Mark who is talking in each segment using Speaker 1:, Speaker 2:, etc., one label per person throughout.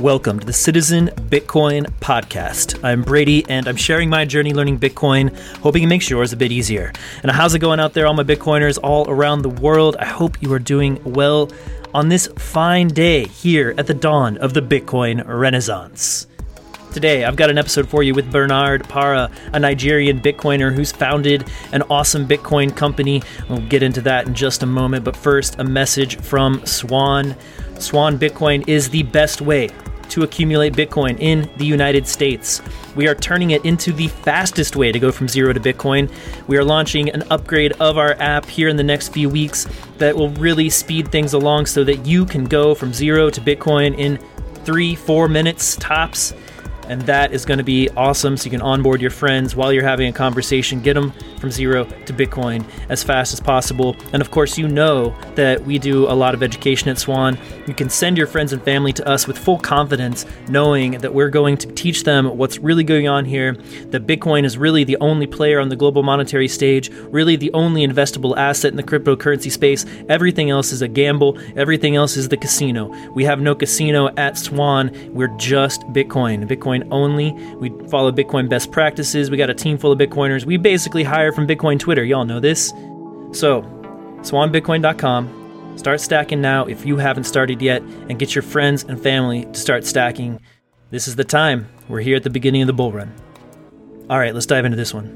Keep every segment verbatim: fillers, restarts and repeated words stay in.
Speaker 1: Welcome to the Citizen Bitcoin Podcast. I'm Brady, and I'm sharing my journey learning Bitcoin, hoping it makes yours a bit easier. And how's it going out there, all my Bitcoiners all around the world? I hope you are doing well on this fine day here at the dawn of the Bitcoin Renaissance. Today, I've got an episode for you with Bernard Parra, a Nigerian Bitcoiner who's founded an awesome Bitcoin company. We'll get into that in just a moment, but first, a message from Swan. Swan Bitcoin is the best way to accumulate Bitcoin in the United States. We are turning it into the fastest way to go from zero to Bitcoin. We are launching an upgrade of our app here in the next few weeks that will really speed things along so that you can go from zero to Bitcoin in three, four minutes tops. And that is going to be awesome. So you can onboard your friends while you're having a conversation, get them from zero to Bitcoin as fast as possible. And of course, you know that we do a lot of education at Swan. You can send your friends and family to us with full confidence, knowing that we're going to teach them what's really going on here, that Bitcoin is really the only player on the global monetary stage, really the only investable asset in the cryptocurrency space. Everything else is a gamble. Everything else is the casino. We have no casino at Swan. We're just Bitcoin. Bitcoin only. We follow Bitcoin best practices. We got a team full of Bitcoiners. We basically hire from Bitcoin Twitter. Y'all know this. So, swan bitcoin dot com. Start stacking now if you haven't started yet, and get your friends and family to start stacking. This is the time. We're here at the beginning of the bull run. All right, let's dive into this one.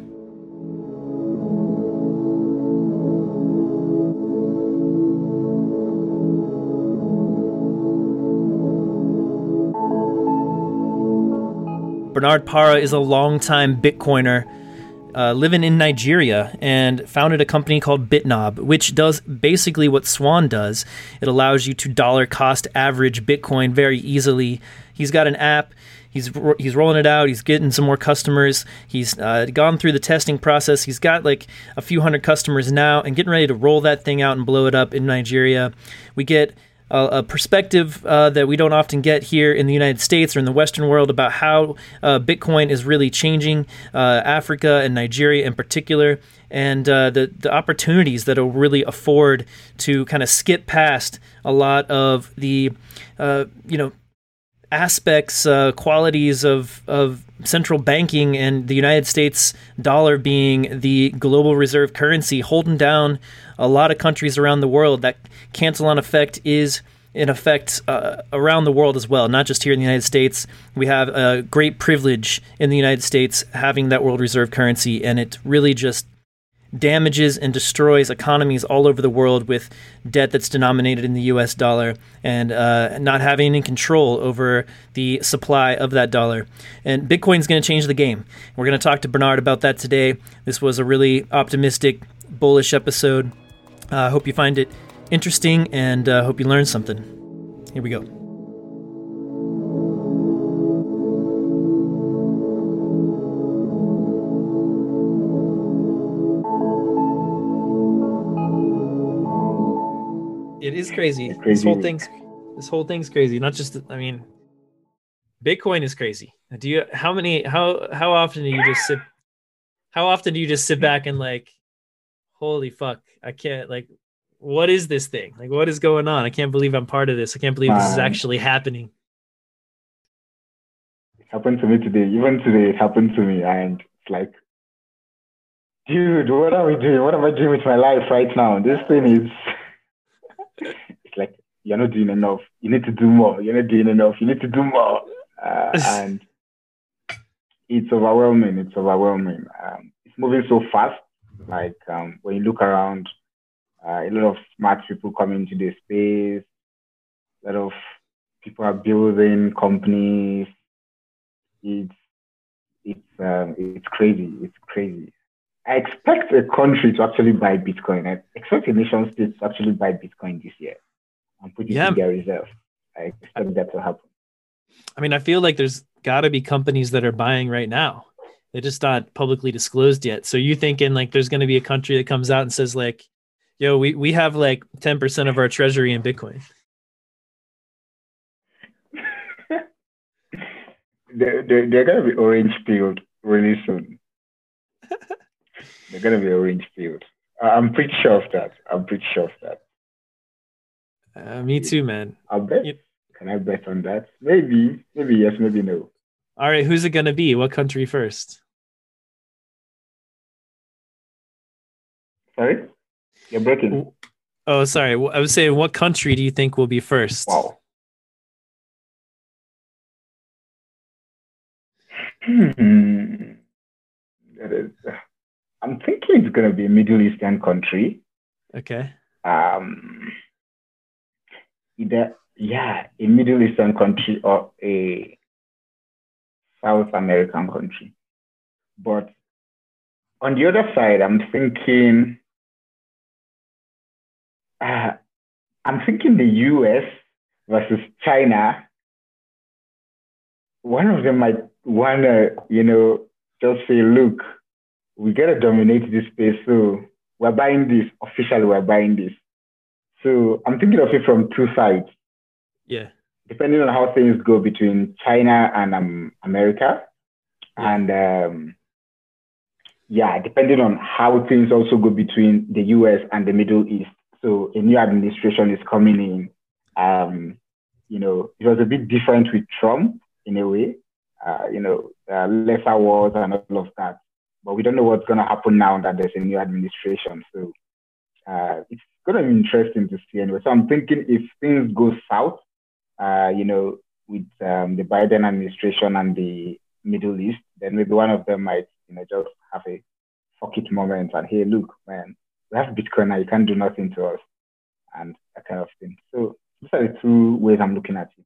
Speaker 1: Bernard Parra is a longtime Bitcoiner uh, living in Nigeria and founded a company called BitNob, which does basically what Swan does. It allows you to dollar cost average Bitcoin very easily. He's got an app. He's he's rolling it out. He's getting some more customers. He's uh, gone through the testing process. He's got like a few hundred customers now and getting ready to roll that thing out and blow it up in Nigeria. We get a perspective uh, that we don't often get here in the United States or in the Western world about how uh, Bitcoin is really changing uh, Africa and Nigeria in particular, and uh, the, the opportunities that it'll really afford to kind of skip past a lot of the, uh, you know, aspects, uh, qualities of, of central banking and the United States dollar being the global reserve currency, holding down a lot of countries around the world. That cancel-on effect is in effect uh, around the world as well, not just here in the United States. We have a great privilege in the United States having that world reserve currency, and it really just damages and destroys economies all over the world with debt that's denominated in the U S dollar and uh, not having any control over the supply of that dollar. And Bitcoin's going to change the game. We're going to talk to Bernard about that today. This was a really optimistic, bullish episode. I uh, hope you find it interesting and uh, hope you learned something. Here we go. It is crazy. crazy. This whole thing's this whole thing's crazy. Not just, I mean, Bitcoin is crazy. Do you? How many? How how often do you just sit? How often do you just sit back and like, holy fuck, I can't like, what is this thing? Like, what is going on? I can't believe I'm part of this. I can't believe this is actually happening.
Speaker 2: It happened to me today. Even today, it happened to me, and it's like, dude, what are we doing? What am I doing with my life right now? This thing is. It's like, you're not doing enough. You need to do more. You're not doing enough. You need to do more. Uh, and it's overwhelming. It's overwhelming. Um, it's moving so fast. Like um, when you look around, uh, a lot of smart people come into the space. A lot of people are building companies. It's it's um, it's crazy. It's crazy. I expect a country to actually buy Bitcoin. I expect a nation state to actually buy Bitcoin this year and put it yeah. in their reserve. I expect that to happen.
Speaker 1: I mean, I feel like there's got to be companies that are buying right now. They're just not publicly disclosed yet. So you thinking like there's going to be a country that comes out and says like, yo, we, we have like ten percent of our treasury in Bitcoin.
Speaker 2: they're they're, they're going to be orange pilled really soon. They're going to be orange pilled. I'm pretty sure of that. I'm pretty sure of that.
Speaker 1: Uh, me too, man.
Speaker 2: I bet.
Speaker 1: You,
Speaker 2: Can I bet on that? Maybe, maybe yes, maybe no.
Speaker 1: All right, who's it going to be? What country first?
Speaker 2: Sorry? You're breaking.
Speaker 1: Oh, sorry. I was saying, what country do you think will be first?
Speaker 2: Wow. Hmm. That is, I'm thinking it's going to be a Middle Eastern country.
Speaker 1: Okay.
Speaker 2: Um, either, yeah, a Middle Eastern country or a South American country. But on the other side, I'm thinking, uh, I'm thinking the U S versus China. One of them might want to, you know, just say, look, we got to dominate this space. So we're buying this. Officially, we're buying this. So I'm thinking of it from two sides.
Speaker 1: Yeah.
Speaker 2: Depending on how things go between China and um, America. Yeah. And um, yeah, depending on how things also go between the U S and the Middle East. So a new administration is coming in. Um, you know, it was a bit different with Trump in a way. Uh, you know, uh, lesser wars and all of that. But we don't know what's going to happen now that there's a new administration. So uh, it's going to be interesting to see anyway. So I'm thinking if things go south, uh, you know, with um, the Biden administration and the Middle East, then maybe one of them might, you know, just have a fuck it moment and, hey, look, man, we have Bitcoin now, you can't do nothing to us, and that kind of thing. So these are the two ways I'm looking at it.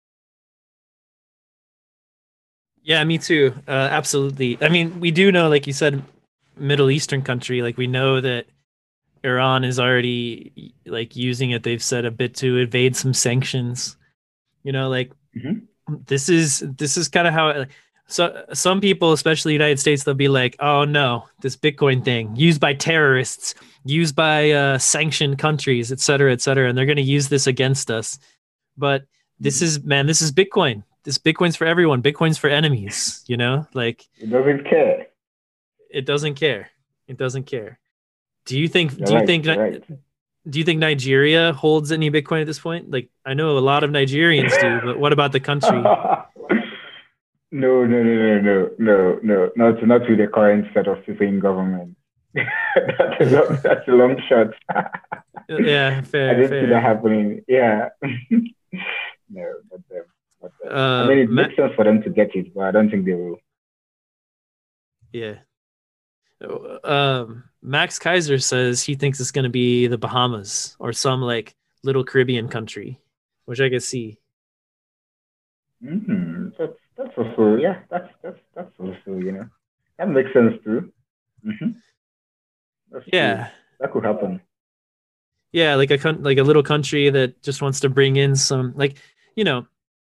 Speaker 1: Yeah, me too. Uh, absolutely. I mean, we do know, like you said, Middle Eastern country, like we know that Iran is already like using it, they've said, a bit to evade some sanctions. You know, like mm-hmm. this is this is kind of how it, so some people, especially the United States, they'll be like, oh no, this Bitcoin thing used by terrorists, used by uh, sanctioned countries, et cetera, et cetera. And they're going to use this against us. But this is, man, this is Bitcoin. This Bitcoin's for everyone. Bitcoin's for enemies, you know, like
Speaker 2: it doesn't care.
Speaker 1: It doesn't care. It doesn't care. Do you think,
Speaker 2: You're
Speaker 1: do you
Speaker 2: right,
Speaker 1: think,
Speaker 2: right.
Speaker 1: do you think Nigeria holds any Bitcoin at this point? Like, I know a lot of Nigerians do, but what about the country?
Speaker 2: No, no, no, no, no, no, no, not, not with the current set of people in government. that's, a long, that's a long shot.
Speaker 1: Yeah, fair.
Speaker 2: I didn't
Speaker 1: fair.
Speaker 2: see that happening. Yeah. No, but them. But them. Uh, I mean, it Ma- makes sense for them to get it, but I don't think they will.
Speaker 1: Yeah. Um, Max Kaiser says he thinks it's going to be the Bahamas or some like little Caribbean country, which I can see.
Speaker 2: Mm-hmm. That's that's also yeah. That's that's that's also you know that makes sense too. Mm-hmm. That's
Speaker 1: yeah,
Speaker 2: true. That could happen.
Speaker 1: Yeah, like a like a little country that just wants to bring in some, like, you know,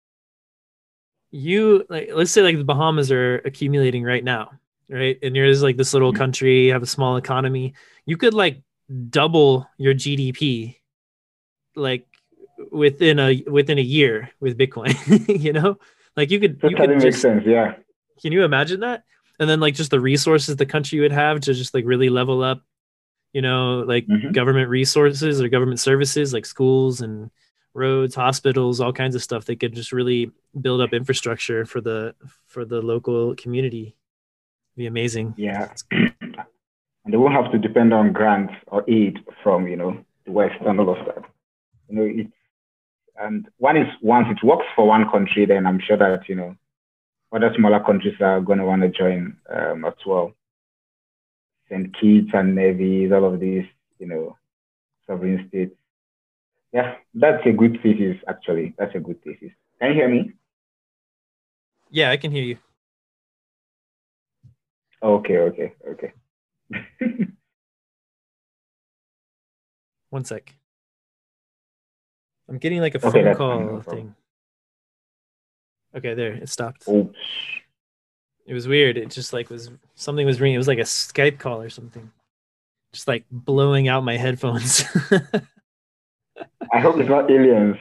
Speaker 1: you like let's say like the Bahamas are accumulating right now, right? And you're just like this little country, you have a small economy. You could like double your G D P like within a within a year with Bitcoin. You know, like you could
Speaker 2: that
Speaker 1: you could
Speaker 2: makes
Speaker 1: just,
Speaker 2: sense. Yeah.
Speaker 1: Can you imagine that? And then like just the resources the country would have to just like really level up, you know, like mm-hmm. government resources or government services like schools and roads, hospitals, all kinds of stuff. They could just really build up infrastructure for the for the local community. It'd be amazing.
Speaker 2: Yeah. And they won't have to depend on grants or aid from, you know, the West and all of that. You know, it's and one is once it works for one country, then I'm sure that, you know, other smaller countries are going to want to join um, as well. Saint Kitts and Nevis, all of these, you know, sovereign states. Yeah, that's a good thesis, actually. That's a good thesis. Can you hear me?
Speaker 1: Yeah, I can hear you.
Speaker 2: Okay, okay, okay.
Speaker 1: One sec. I'm getting like a
Speaker 2: okay,
Speaker 1: phone call
Speaker 2: no
Speaker 1: thing. Okay, there, it stopped.
Speaker 2: Oops.
Speaker 1: It was weird. It just like was something was ringing. It was like a Skype call or something. Just like blowing out my headphones.
Speaker 2: I hope it's not aliens.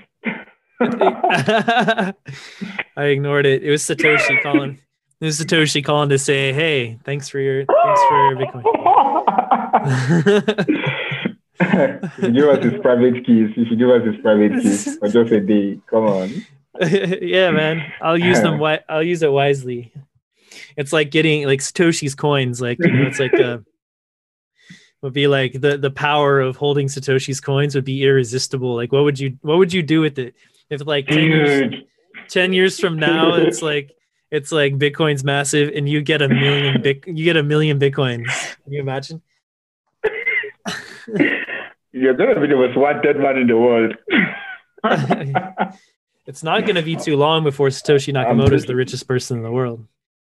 Speaker 1: I ignored it. It was Satoshi calling. It was Satoshi calling to say, "Hey, thanks for your thanks for your Bitcoin."
Speaker 2: If you give us his private keys, if you give us his private keys for just a day, come on.
Speaker 1: Yeah, man. I'll use them. Wi- I'll use it wisely. It's like getting like Satoshi's coins. Like, you know, it's like a would be like the the power of holding Satoshi's coins would be irresistible. Like, what would you what would you do with it if like ten years, ten years from now it's like it's like Bitcoin's massive and you get a million bit you get a million Bitcoins. Can you imagine?
Speaker 2: You're gonna be the most wanted man in the world.
Speaker 1: It's not gonna be too long before Satoshi Nakamoto is the richest person in the world.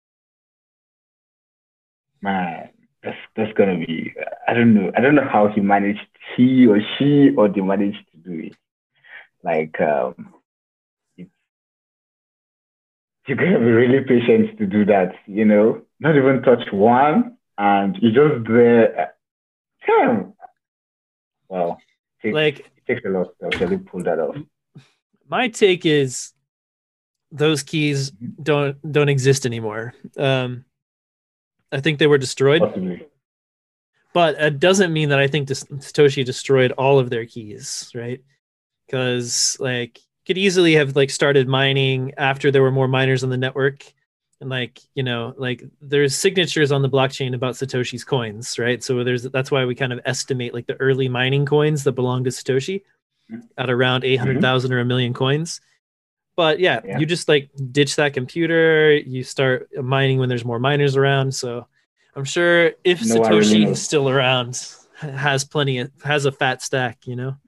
Speaker 2: Man, that's that's gonna be. I don't know. I don't know how he managed. He or she or they managed to do it. Like, um, it's, you're gonna be really patient to do that. You know, not even touch one, and you just there. Damn. Well, it takes,
Speaker 1: like
Speaker 2: it takes a lot to actually pull that off.
Speaker 1: My take is those keys don't don't exist anymore. Um, I think they were destroyed.
Speaker 2: Possibly.
Speaker 1: But it doesn't mean that I think Satoshi destroyed all of their keys, right? Because like could easily have like started mining after there were more miners on the network, and like you know like there's signatures on the blockchain about Satoshi's coins, right? So there's that's why we kind of estimate like the early mining coins that belong to Satoshi at around eight hundred thousand mm-hmm. or a million coins. But yeah, yeah, you just like ditch that computer, you start mining when there's more miners around. So I'm sure if no Satoshi really is still around, has plenty of, has a fat stack, you know?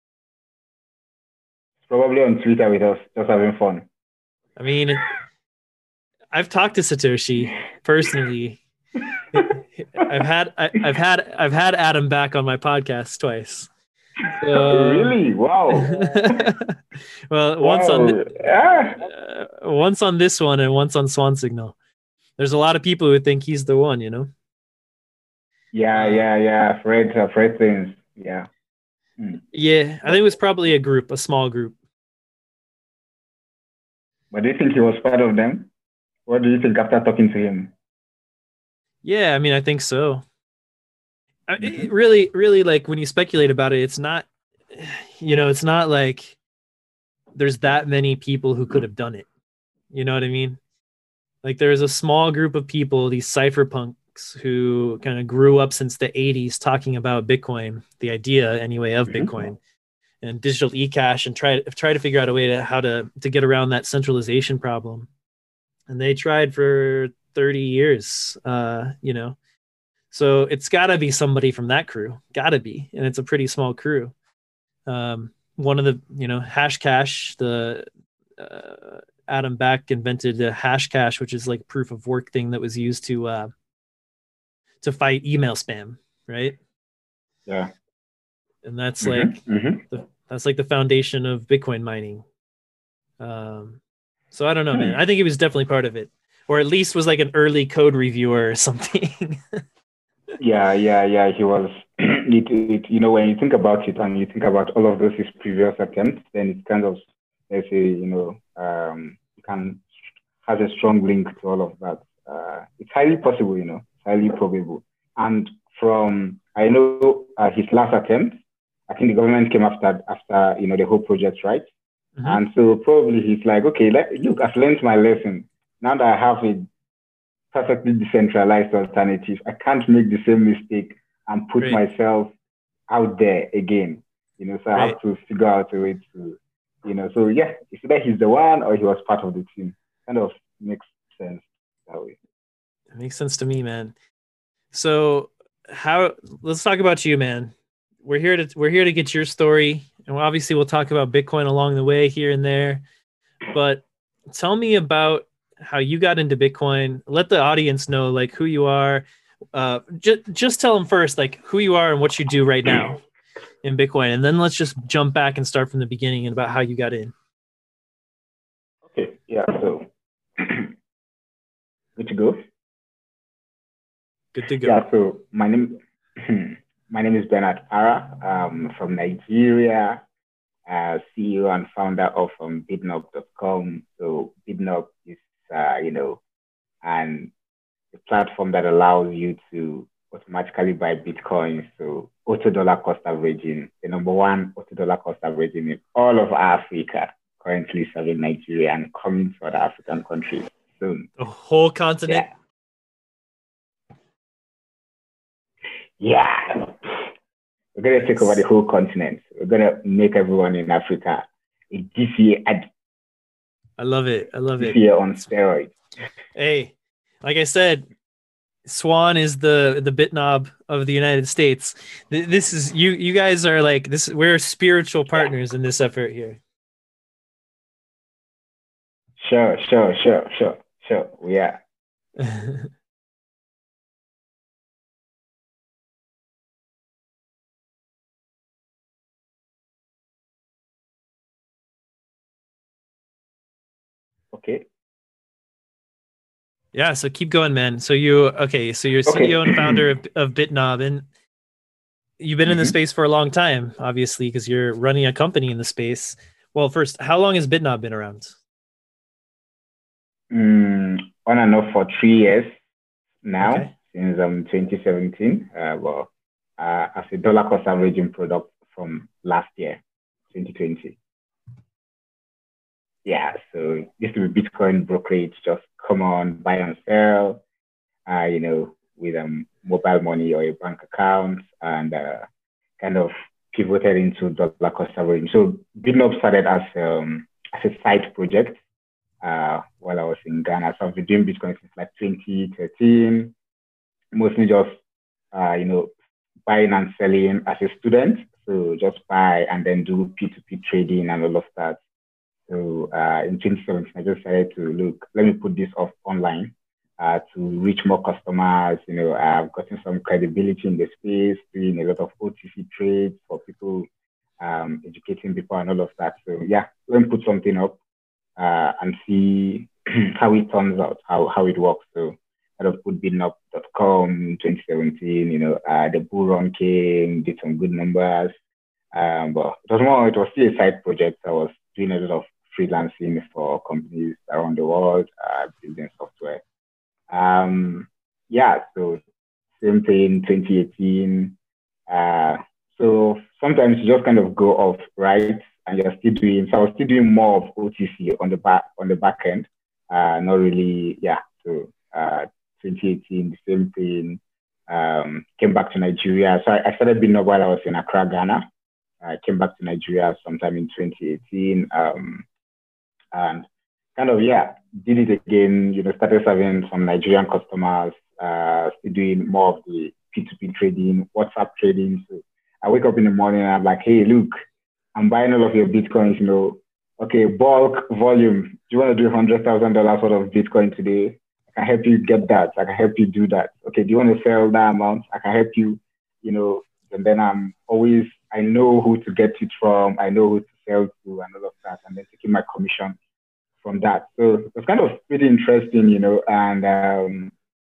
Speaker 2: Probably on Twitter with us, just having fun.
Speaker 1: I mean, I've talked to Satoshi personally. I've had I, I've had I've had Adam back on my podcast twice.
Speaker 2: So, really? Wow.
Speaker 1: Well, wow. once on the, uh, once on this one and once on Swan Signal. There's a lot of people who think he's the one, you know?
Speaker 2: Yeah, yeah, yeah. Fred, uh, Fred things. Yeah.
Speaker 1: Hmm. Yeah, I think it was probably a group, a small group.
Speaker 2: But do you think he was part of them? What do you think after talking to him?
Speaker 1: Yeah, I mean, I think so. Mm-hmm. It really, really, like when you speculate about it, it's not, you know, it's not like there's that many people who could have done it. You know what I mean? Like there's a small group of people, these cypherpunks who kind of grew up since the eighties talking about Bitcoin, the idea anyway of mm-hmm. Bitcoin and digital eCash, and try try to figure out a way to how to to get around that centralization problem. And they tried for thirty years, uh, you know. So it's got to be somebody from that crew, got to be, and it's a pretty small crew. Um, one of the, you know, Hashcash, the uh, Adam Back invented a Hashcash, which is like a proof of work thing that was used to uh, to fight email spam, right?
Speaker 2: Yeah,
Speaker 1: and that's
Speaker 2: mm-hmm,
Speaker 1: like
Speaker 2: mm-hmm.
Speaker 1: the, that's like the foundation of Bitcoin mining. Um, so I don't know, hmm. man. I think he was definitely part of it, or at least was like an early code reviewer or something.
Speaker 2: Yeah, yeah, yeah. He was. it, it, you know, when you think about it and you think about all of those his previous attempts, then it kind of, let's say, you know, um, can has a strong link to all of that. Uh, it's highly possible, you know, it's highly probable. And from I know uh, his last attempt, I think the government came after after you know the whole project, right? Mm-hmm. And so probably he's like, okay, let, look, I've learned my lesson. Now that I have a perfectly decentralized alternative, I can't make the same mistake and put right. myself out there again. You know, so I right. have to figure out a way to, you know, so yeah, it's either he's the one or he was part of the team. Kind of makes sense that way.
Speaker 1: It makes sense to me, man. So how, let's talk about you, man. We're here to, we're here to get your story. And obviously we'll talk about Bitcoin along the way here and there, but tell me about how you got into Bitcoin. Let the audience know like who you are. Uh, just just tell them first like who you are and what you do right now in Bitcoin, and then let's just jump back and start from the beginning and about how you got in.
Speaker 2: Okay, yeah. So good to go.
Speaker 1: Good to go.
Speaker 2: Yeah. So my name my name is Bernard Para. Um, from Nigeria. Uh, C E O and founder of um, Bidnob dot com. So Bidnob is Uh, you know, and a platform that allows you to automatically buy Bitcoin. So auto dollar cost averaging, the number one auto dollar cost averaging in all of Africa, currently serving Nigeria and coming to other African countries soon.
Speaker 1: The whole continent?
Speaker 2: Yeah. yeah. We're going to take over the whole continent. We're going to make everyone in Africa a G C A ad.
Speaker 1: I love it. I love
Speaker 2: G
Speaker 1: it.
Speaker 2: C A on steroids.
Speaker 1: Hey, like I said, Swan is the the BitNob of the United States. This is you. You guys are like this. We're spiritual partners yeah. in this effort here.
Speaker 2: Sure, sure, sure, sure, sure. Yeah. Okay.
Speaker 1: Yeah, so keep going, man. So you okay? So you're C E O okay. and founder of, of BitNob, and you've been mm-hmm. in the space for a long time, obviously, because you're running a company in the space. Well, first, how long has BitNob been around?
Speaker 2: Mm, on and off for three years now, okay. since um twenty seventeen. Uh, well, uh, as a dollar cost averaging product from last year, twenty twenty. Yeah, so this will be Bitcoin brokerage, just come on, buy and sell, uh, you know, with um, mobile money or a bank account, and uh, kind of pivoted into dollar cost averaging. So BitNob started as um, as a side project uh, while I was in Ghana. So I've been doing Bitcoin since like twenty thirteen, mostly just, uh, you know, buying and selling as a student. So just buy and then do P two P trading and all of that. So uh, in twenty seventeen, I just decided to look, let me put this off online uh, to reach more customers. You know, I've gotten some credibility in the space, doing a lot of O T C trades for people, um, educating people and all of that. So yeah, let me put something up uh, and see how it turns out, how, how it works. So I just put bitnob dot com in twenty seventeen, you know, uh, the bull run came, did some good numbers. Um, but it was more, it was still a side project. I was doing a lot of freelancing for companies around the world, uh, building software. Um, yeah, so same thing, twenty eighteen. Uh, so sometimes you just kind of go off, right? And you're still doing, so I was still doing more of O T C on the back, on the back end. Uh, not really, yeah. So uh, twenty eighteen, the same thing. Um, came back to Nigeria. So I, I started BitNob while I was in Accra, Ghana. I came back to Nigeria sometime in twenty eighteen. Um, and kind of, yeah, did it again, you know, started serving some Nigerian customers, uh, still doing more of the P two P trading, WhatsApp trading. So I wake up in the morning and I'm like, hey, look, I'm buying all of your Bitcoins, you know, okay, bulk volume. Do you want to do one hundred thousand dollars worth of Bitcoin today? I can help you get that. I can help you do that. Okay, do you want to sell that amount? I can help you, you know, and then I'm always, I know who to get it from. I know who to sell to and all of that. And then taking my commission from that. So it was kind of pretty interesting, you know, and um,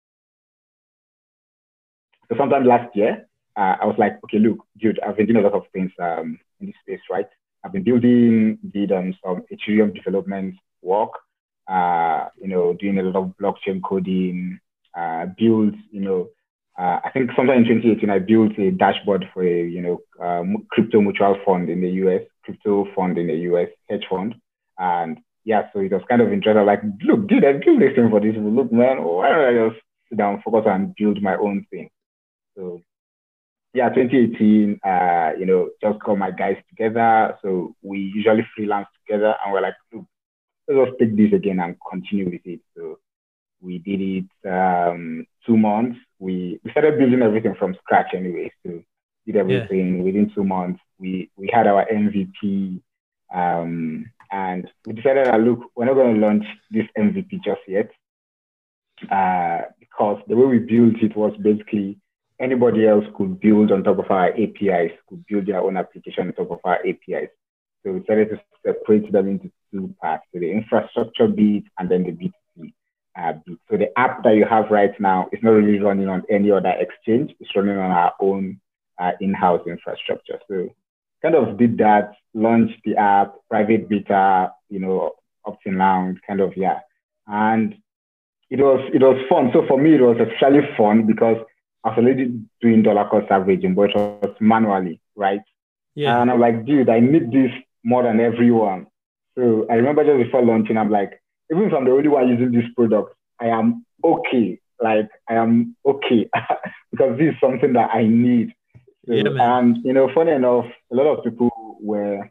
Speaker 2: so sometime last year, uh, I was like, okay, look, dude, I've been doing a lot of things um, in this space, right? I've been building, did um, some Ethereum development work, uh, you know, doing a lot of blockchain coding, uh, build, you know, uh, I think sometime in twenty eighteen, I built a dashboard for a, you know, uh, crypto mutual fund in the U S, crypto fund in the U S, hedge fund. And yeah, so it was kind of interesting. Like, look, dude, I built this thing for these people. Look, man, why don't I just sit down, focus and build my own thing? So yeah, twenty eighteen, uh, you know, just got my guys together. So we usually freelance together and we're like, look, let's just take this again and continue with it. So we did it um, two months. We, we started building everything from scratch anyway. So did everything yeah. within two months. We we had our M V P. Um, and we decided that, look, we're not going to launch this M V P just yet. Uh, because the way we built it was basically anybody else could build on top of our A P Is, could build their own application on top of our A P Is. So we decided to separate them into two parts, so the infrastructure bit and then the B two C uh, bit. So the app that you have right now is not really running on any other exchange. It's running on our own uh, in-house infrastructure. So kind of did that, launched the app, private beta, you know, opt-in lounge, kind of, yeah. And it was it was fun. So for me, it was especially fun because I was already doing dollar cost averaging, but it was manually, right?
Speaker 1: Yeah.
Speaker 2: And I'm like, dude, I need this more than everyone. So I remember just before launching, I'm like, even if I'm the only one using this product, I am okay. Like I am okay because this is something that I need. So,
Speaker 1: Yeah, man.
Speaker 2: and you know, funny enough, a lot of people were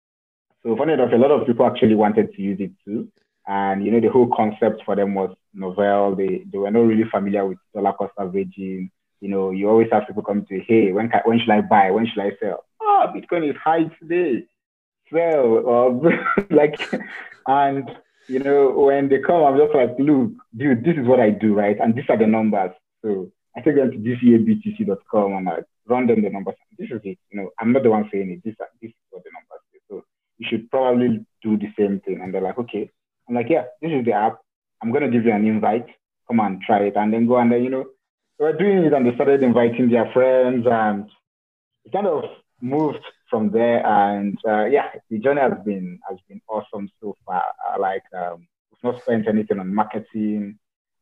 Speaker 2: so funny enough, a lot of people actually wanted to use it too. And you know, the whole concept for them was novel. They they were not really familiar with dollar cost averaging. You know, you always have people come to, hey, when can, when should I buy? When should I sell? Oh, Bitcoin is high today. Sell or like, and you know, when they come, I'm just like, look, dude, this is what I do, right? And these are the numbers. So I take them to d c a b t c dot com and I run them the numbers. This is it. You know, I'm not the one saying it. This, this is what the numbers say. So you should probably do the same thing. And they're like, okay. I'm like, yeah, this is the app. I'm going to give you an invite. Come and try it. And then go and then, you know, they were doing it and they started inviting their friends and it kind of moved from there. And uh, yeah, the journey has been has been awesome so far. Uh, like um, we've not spent anything on marketing.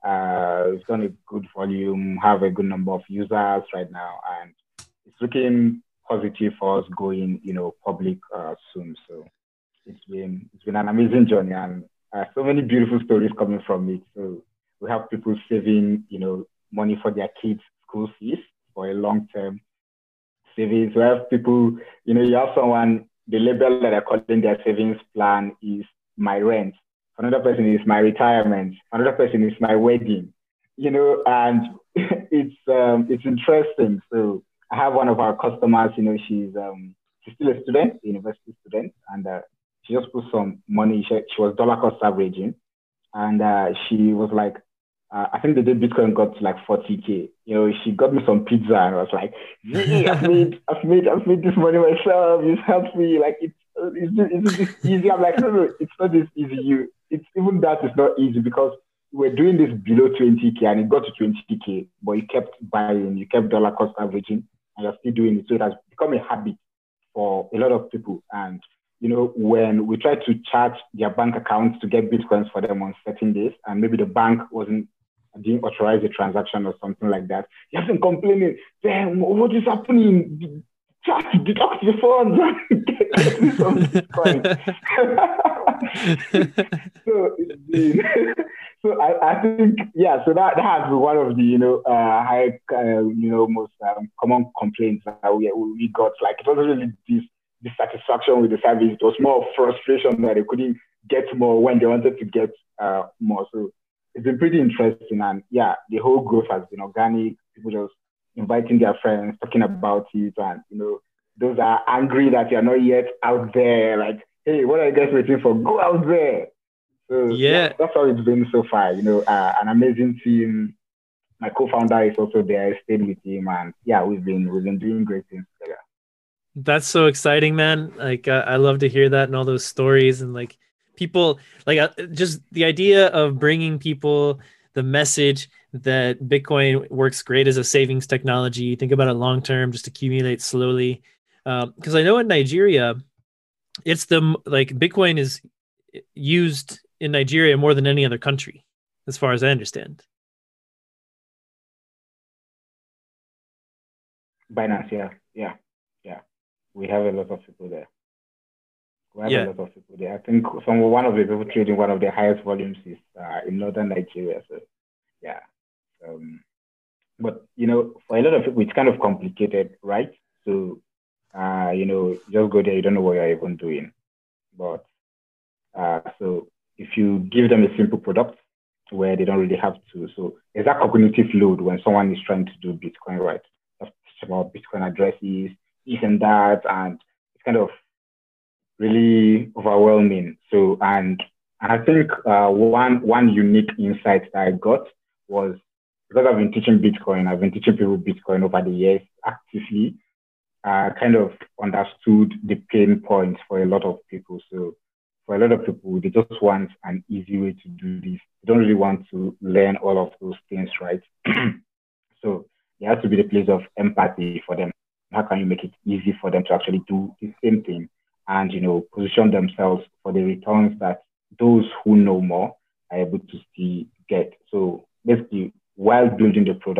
Speaker 2: Uh, we've done a good volume, have a good number of users right now, and it's looking positive for us going, you know, public uh, soon. So it's been it's been an amazing journey and uh, so many beautiful stories coming from it. So we have people saving, you know, money for their kids' school fees for a long term savings. We have people, you know, you have someone, the label that are calling their savings plan is my rent. Another person is my retirement. Another person is my wedding, you know, and it's um, it's interesting. So I have one of our customers, you know, she's um, she's still a student, a university student, and uh, she just put some money. She, she was dollar cost averaging, and uh, she was like, uh, I think the day Bitcoin got to like forty K, you know, she got me some pizza and I was like, yeah, I've made, I've made, I've made this money myself. It's helped me. Like, it's, it's, it's this easy. I'm like, no, no, it's not this easy. You, it's even that is not easy because we're doing this below twenty K and it got to twenty K, but you kept buying, you kept dollar cost averaging and you're still doing it. So it has become a habit for a lot of people. And you know, when we tried to charge their bank accounts to get Bitcoins for them on certain days, and maybe the bank wasn't, didn't authorize the transaction or something like that, you have been complaining, damn, what is happening? Just deduct the funds and get me some Bitcoin. so, so I, I think, yeah, so that, that has been one of the, you know, uh, high, uh, you know, most um, common complaints that we, we got. Like, it wasn't really this dissatisfaction with the service. It was more frustration that they couldn't get more when they wanted to get uh, more. So it's been pretty interesting. And yeah, the whole growth has been organic. People just inviting their friends, talking about it. And, you know, those are angry that you're not yet out there. Like, hey, what are you guys waiting for? Go out there. So yeah, yeah that's how it's been so far. You know, uh, an amazing team. My co-founder is also there. I stayed with him. And yeah, we've been, we've been doing great things together.
Speaker 1: That's so exciting, man. Like, uh, I love to hear that and all those stories and like people, like uh, just the idea of bringing people the message that Bitcoin works great as a savings technology. Think about it long term, just accumulate slowly. Because um, I know in Nigeria, it's the like Bitcoin is used in Nigeria more than any other country, as far as I understand.
Speaker 2: Binance, yeah, yeah, yeah. We have a lot of people there. We have
Speaker 1: yeah.
Speaker 2: a lot of people there. I think some one of the people trading one of the highest volumes is uh, in northern Nigeria. So yeah. Um, but you know, for a lot of people, it's kind of complicated, right? So uh, you know, just go there, you don't know what you're even doing. But uh, so if you give them a simple product where they don't really have to, so there's that cognitive load when someone is trying to do Bitcoin, right? That's about Bitcoin addresses, this and that, and it's kind of really overwhelming. So, and, and I think uh, one one unique insight that I got was because I've been teaching Bitcoin, I've been teaching people Bitcoin over the years actively. I uh, kind of understood the pain points for a lot of people. So, for a lot of people, they just want an easy way to do this. They don't really want to learn all of those things, right? So, there has to be the place of empathy for them. How can you make it easy for them to actually do the same thing and, you know, position themselves for the returns that those who know more are able to still get? So basically, while building the product, it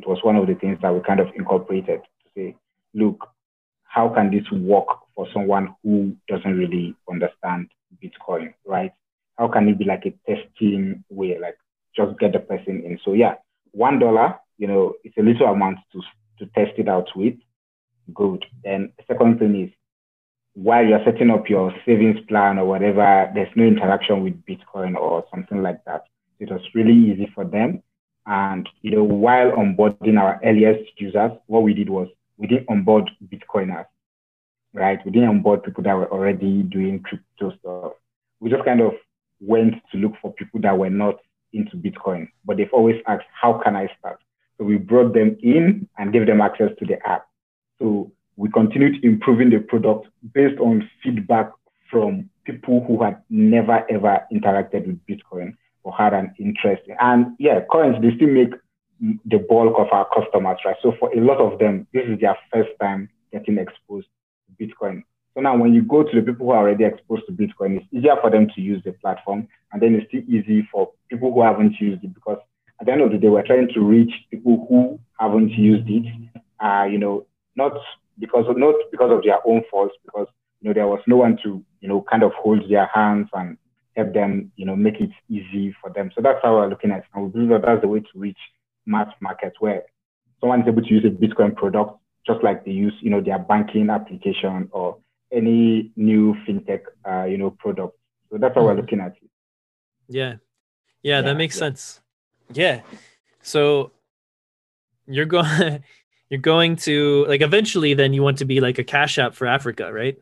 Speaker 2: it was one of the things that we kind of incorporated to say, look, how can this work for someone who doesn't really understand Bitcoin, right? How can it be like a testing way, like just get the person in? So yeah, one dollar, you know, it's a little amount to to test it out with. Good. Then the second thing is, while you're setting up your savings plan or whatever, there's no interaction with Bitcoin or something like that. It was really easy for them. And, you know, while onboarding our earliest users, what we did was we didn't onboard Bitcoiners, right? We didn't onboard people that were already doing crypto stuff. We just kind of went to look for people that were not into Bitcoin, but they've always asked, how can I start? So we brought them in and gave them access to the app. So we continued improving the product based on feedback from people who had never, ever interacted with Bitcoin or had an interest. And yeah, coins, they still make the bulk of our customers, right? So for a lot of them, this is their first time getting exposed to Bitcoin. So now when you go to the people who are already exposed to Bitcoin, it's easier for them to use the platform. And then it's still easy for people who haven't used it, because at the end of the day, we're trying to reach people who haven't used it, uh, you know, not because of, not because of their own faults, because, you know, there was no one to, you know, kind of hold their hands and help them, you know, make it easy for them. So that's how we're looking at it. And we believe that that's the way to reach mass markets, where someone is able to use a Bitcoin product just like they use, you know, their banking application or any new fintech, uh, you know, product. So that's how mm-hmm. we're looking at it.
Speaker 1: Yeah. Yeah, yeah that makes yeah. sense. Yeah. So you're going, you're going to, like, eventually then you want to be like a Cash App for Africa, right?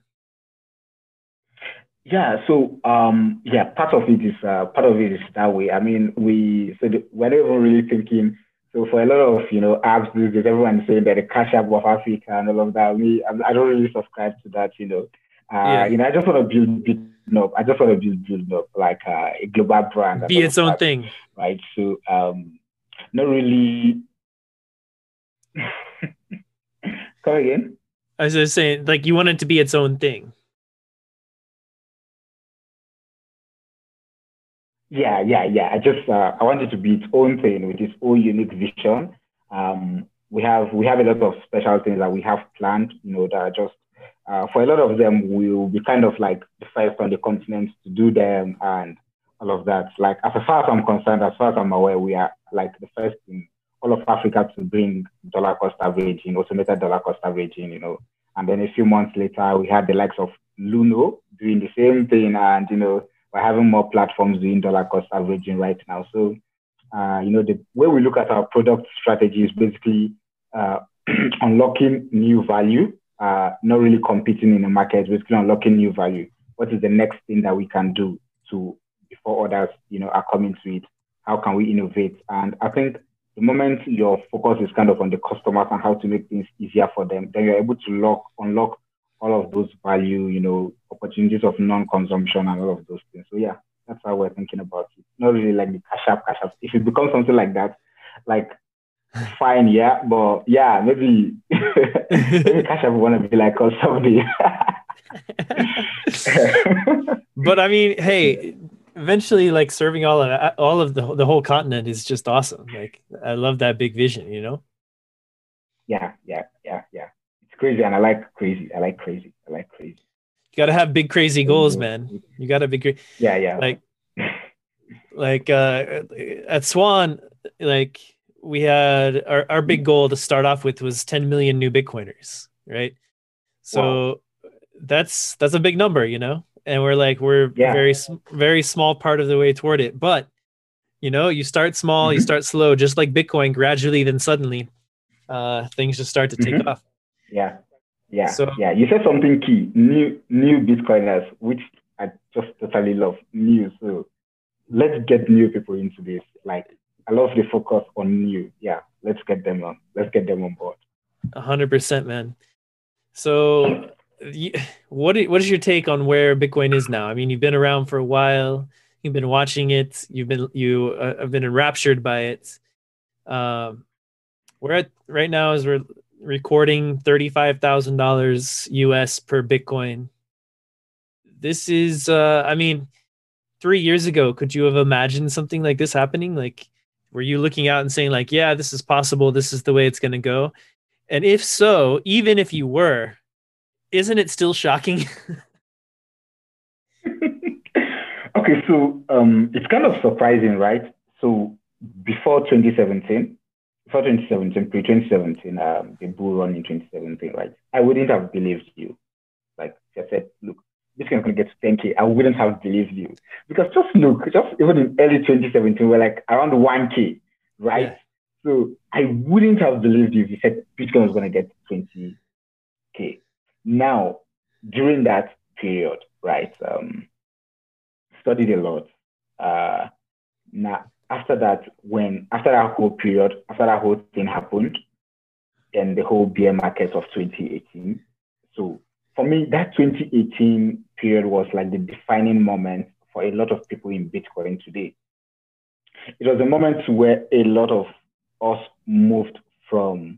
Speaker 2: Yeah. So, um, yeah, part of it is, uh, part of it is that way. I mean, we, so the, we're not even really thinking, so for a lot of, you know, apps these days, everyone is saying that the Cash App of Africa and all of that. Me, I don't really subscribe to that, you know. Uh, yeah. You know, I just want to build, build up. I just want to build, build up like uh, a global brand.
Speaker 1: Be its own that, thing.
Speaker 2: Right. So, um, not really. Come again?
Speaker 1: I was just saying, like, you want it to be its own thing.
Speaker 2: Yeah, yeah, yeah. I just uh, I want it to be its own thing with its own unique vision. Um, we have we have a lot of special things that we have planned. You know, that are just uh, for a lot of them, we'll be kind of like the first on the continent to do them and all of that. Like, as far as I'm concerned, as far as I'm aware, we are like the first in all of Africa to bring dollar cost averaging, automated dollar cost averaging. You know, and then a few months later, we had the likes of Luno doing the same thing, and you know, we're having more platforms doing dollar cost averaging right now. So, uh, you know, the way we look at our product strategy is basically uh, unlocking new value, uh, not really competing in the market, basically unlocking new value. What is the next thing that we can do to, before others, you know, are coming to it? How can we innovate? And I think the moment your focus is kind of on the customers and how to make things easier for them, then you're able to lock, unlock all of those value, you know, opportunities of non-consumption and all of those things. So yeah, that's how we're thinking about it. Not really like the Cash App, Cash App. If it becomes something like that, like, fine, yeah, but yeah, maybe, maybe Cash App want to be like us someday.
Speaker 1: But I mean, hey, eventually, like, serving all of all of the the whole continent is just awesome. Like, I love that big vision, you know?
Speaker 2: Yeah, yeah, yeah, yeah. Crazy, and I like crazy. I like crazy. I like crazy.
Speaker 1: You gotta have big crazy goals, man. You gotta be great.
Speaker 2: Yeah, yeah.
Speaker 1: Like, like uh, at Swan, like we had our, our big goal to start off with was ten million new Bitcoiners, right? So wow. that's that's a big number, you know. And we're like we're yeah. very very small part of the way toward it. But you know, you start small, mm-hmm. you start slow, just like Bitcoin. Gradually, then suddenly, uh, things just start to take
Speaker 2: mm-hmm.
Speaker 1: off.
Speaker 2: Yeah, yeah, so, yeah. You said something key, new new Bitcoiners, which I just totally love. New, so let's get new people into this. Like, I love the focus on new. Yeah, let's get them on. Let's get them on board.
Speaker 1: A hundred percent, man. So, what what is your take on where Bitcoin is now? I mean, you've been around for a while. You've been watching it. You've been you uh, have been enraptured by it. Um, we're at right now as we're recording thirty-five thousand dollars U S per Bitcoin. This is, uh, I mean, three years ago, could you have imagined something like this happening? Like, Were you looking out and saying like, yeah, this is possible, this is the way it's going to go? And if so, even if you were, isn't it still shocking?
Speaker 2: Okay, so um, it's kind of surprising, right? So before twenty seventeen, before twenty seventeen, pre twenty seventeen, um, the bull run in twenty seventeen, right? I wouldn't have believed you. Like I said, look, this is going to get to ten K. I wouldn't have believed you. Because just look, just even in early twenty seventeen, we're like around one K, right?
Speaker 1: Yeah.
Speaker 2: So I wouldn't have believed you if you said Bitcoin was going to get twenty K. Now, during that period, right, um, studied a lot. Uh, now, after that, when, after that whole period, after that whole thing happened, and the whole bear market of twenty eighteen. So for me, that twenty eighteen period was like the defining moment for a lot of people in Bitcoin today. It was a moment where a lot of us moved from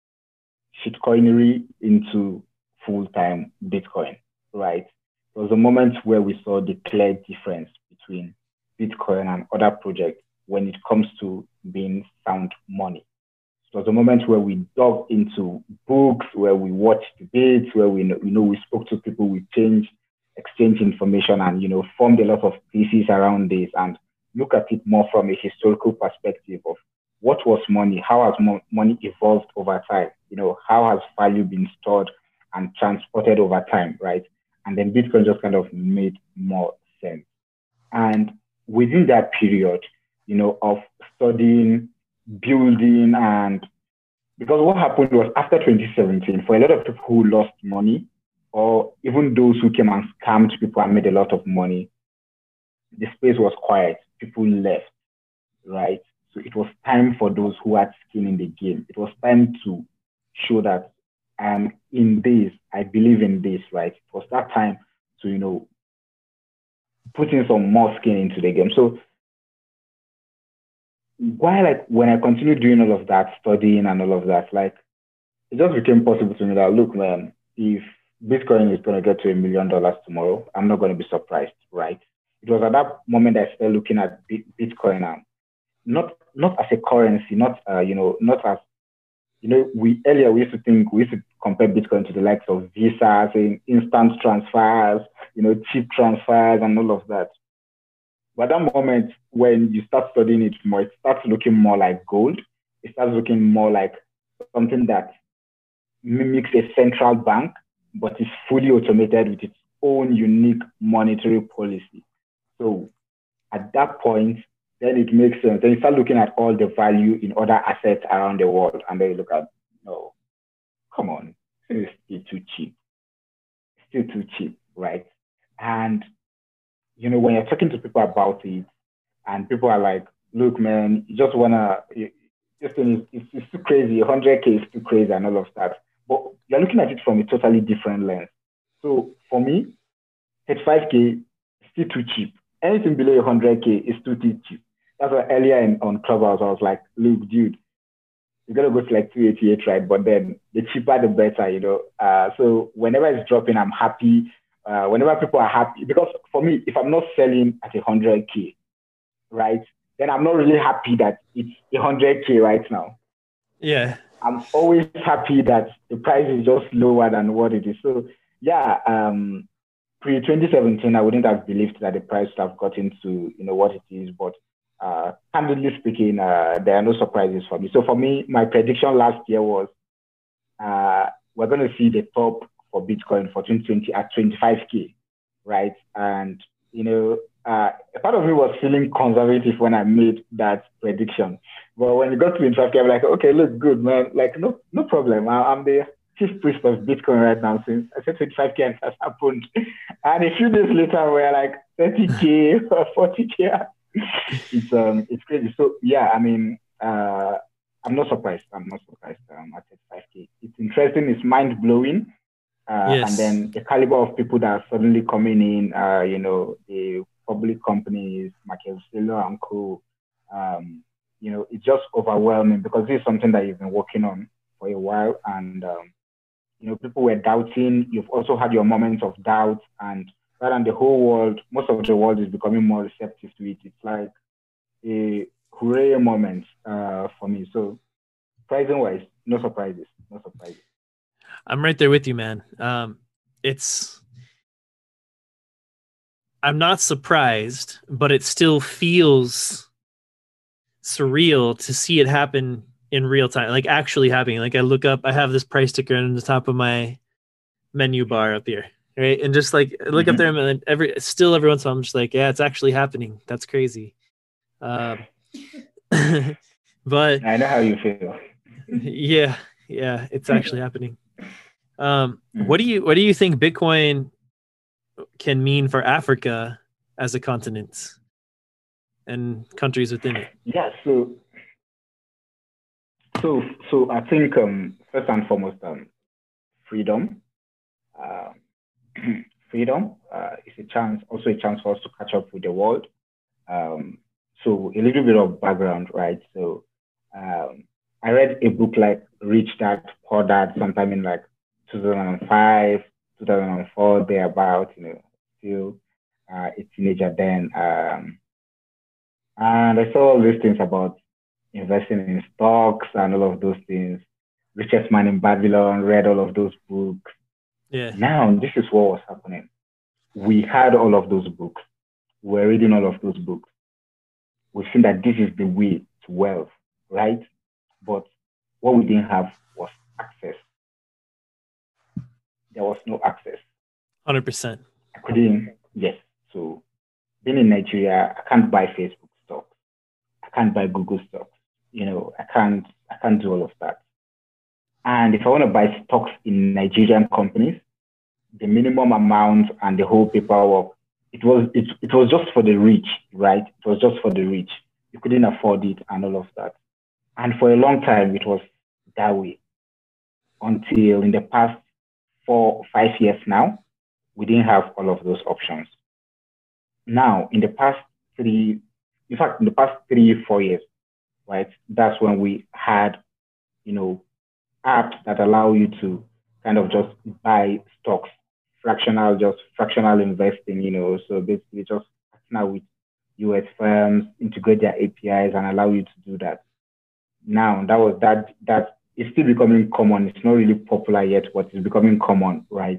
Speaker 2: shitcoinery into full-time Bitcoin, right? It was a moment where we saw the clear difference between Bitcoin and other projects when it comes to being sound money. It was a moment where we dug into books, where we watched debates, where we you know we spoke to people, we changed, exchanged information, and you know formed a lot of theses around this, and look at it more from a historical perspective of what was money, how has mo- money evolved over time, you know, how has value been stored and transported over time, right? And then Bitcoin just kind of made more sense. And within that period, you know, of studying, building, and because what happened was after twenty seventeen, for a lot of people who lost money, or even those who came and scammed people and made a lot of money, the space was quiet. People left, right? So it was time for those who had skin in the game. It was time to show that I'm in this, I believe in this, right? It was that time to, you know, put in some more skin into the game. So why, like, when I continued doing all of that, studying and all of that, like, it just became possible to me that, look, man, if Bitcoin is going to get to a million dollars tomorrow, I'm not going to be surprised, right? It was at that moment I started looking at Bitcoin now, not not as a currency, not uh, you know, not as you know, we earlier we used to think we used to compare Bitcoin to the likes of Visa, saying instant transfers, you know, cheap transfers and all of that. But at that moment, when you start studying it more, it starts looking more like gold. It starts looking more like something that mimics a central bank, but is fully automated with its own unique monetary policy. So at that point, then it makes sense. Then you start looking at all the value in other assets around the world, and then you look at, no, come on, it's still too cheap. Still too cheap, right? And, you know, when you're talking to people about it, and people are like, look, man, you just want to, this thing is it's, it's too crazy, one hundred K is too crazy and all of that. But you're looking at it from a totally different lens. So for me, thirty-five K is still too cheap. Anything below one hundred K is too, too cheap. That's why earlier in, on Clubhouse, I was like, look, dude, you're going to go to like two eighty-eight, right? But then the cheaper, the better, you know? Uh, so whenever it's dropping, I'm happy. Uh, whenever people are happy, because for me, if I'm not selling at one hundred K, right, then I'm not really happy that it's one hundred K right now.
Speaker 1: Yeah.
Speaker 2: I'm always happy that the price is just lower than what it is. So yeah, um, pre twenty seventeen, I wouldn't have believed that the price would have gotten to, you know, what it is. But uh, candidly speaking, uh, there are no surprises for me. So for me, my prediction last year was uh, we're going to see the top for Bitcoin for twenty twenty at twenty-five K, right? And, you know, uh, a part of me was feeling conservative when I made that prediction. But when it got to twenty-five K, I'm like, okay, look, good, man. Like, no no problem. I, I'm the chief priest of Bitcoin right now since I said twenty-five K and it has happened. And a few days later, we're like thirty K or forty K. It's um, it's crazy. So, yeah, I mean, uh, I'm not surprised. I'm not surprised um, at thirty-five K. It's interesting. It's mind-blowing. Uh,
Speaker 1: Yes.
Speaker 2: And then the caliber of people that are suddenly coming in, uh, you know, the public companies, Michael Saylor and co, um, you know, it's just overwhelming because this is something that you've been working on for a while. And, um, you know, people were doubting. You've also had your moments of doubt. And rather than the whole world, most of the world is becoming more receptive to it. It's like a hooray moments uh, for me. So pricing wise, no surprises, no surprises.
Speaker 1: I'm right there with you, man. Um, it's, I'm not surprised, but it still feels surreal to see it happen in real time, like actually happening. Like I look up, I have this price ticker on the top of my menu bar up here, right? And just like look mm-hmm. up there, and every still every once in a while, I'm just like, yeah, it's actually happening. That's crazy. Um, but
Speaker 2: I know how you feel.
Speaker 1: yeah, yeah, it's actually happening. Um, mm-hmm. What do you what do you think Bitcoin can mean for Africa as a continent and countries within it?
Speaker 2: Yeah, so so so I think um, first and foremost, um, freedom. Uh, freedom uh, is a chance, also a chance for us to catch up with the world. Um, so a little bit of background, right? So um, I read a book like Rich Dad, Poor Dad sometime in like two thousand five, two thousand four, thereabout, you know, still uh, a teenager then. Um, and I saw all these things about investing in stocks and all of those things. Richest Man in Babylon, read all of those books.
Speaker 1: Yeah.
Speaker 2: Now, this is what was happening. We had all of those books. We're reading all of those books. We've seen that this is the way to wealth, right? But what we didn't have was access. There was no access.
Speaker 1: one hundred percent.
Speaker 2: I couldn't, yes. So being in Nigeria, I can't buy Facebook stocks. I can't buy Google stocks. You know, I can't, I can't do all of that. And if I want to buy stocks in Nigerian companies, the minimum amount and the whole paperwork, it was it, it was just for the rich, right? It was just for the rich. You couldn't afford it and all of that. And for a long time, it was that way. Until in the past four, five years now, we didn't have all of those options. Now, in the past three, in fact, in the past three, four years, right? That's when we had, you know, apps that allow you to kind of just buy stocks, fractional, just fractional investing, you know, so basically just partner with U S firms, integrate their A P Is and allow you to do that. Now, that was that, that is still becoming common. It's not really popular yet, but it's becoming common, right?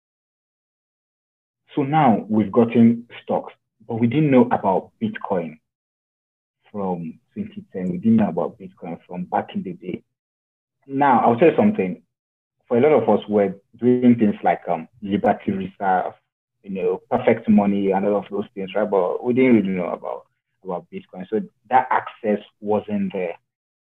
Speaker 2: So now we've gotten stocks, but we didn't know about Bitcoin from twenty ten. We didn't know about Bitcoin from back in the day. Now, I'll tell you something. For a lot of us, we're doing things like um, Liberty Reserve, you know, Perfect Money, and all of those things, right? But we didn't really know about, about Bitcoin. So that access wasn't there.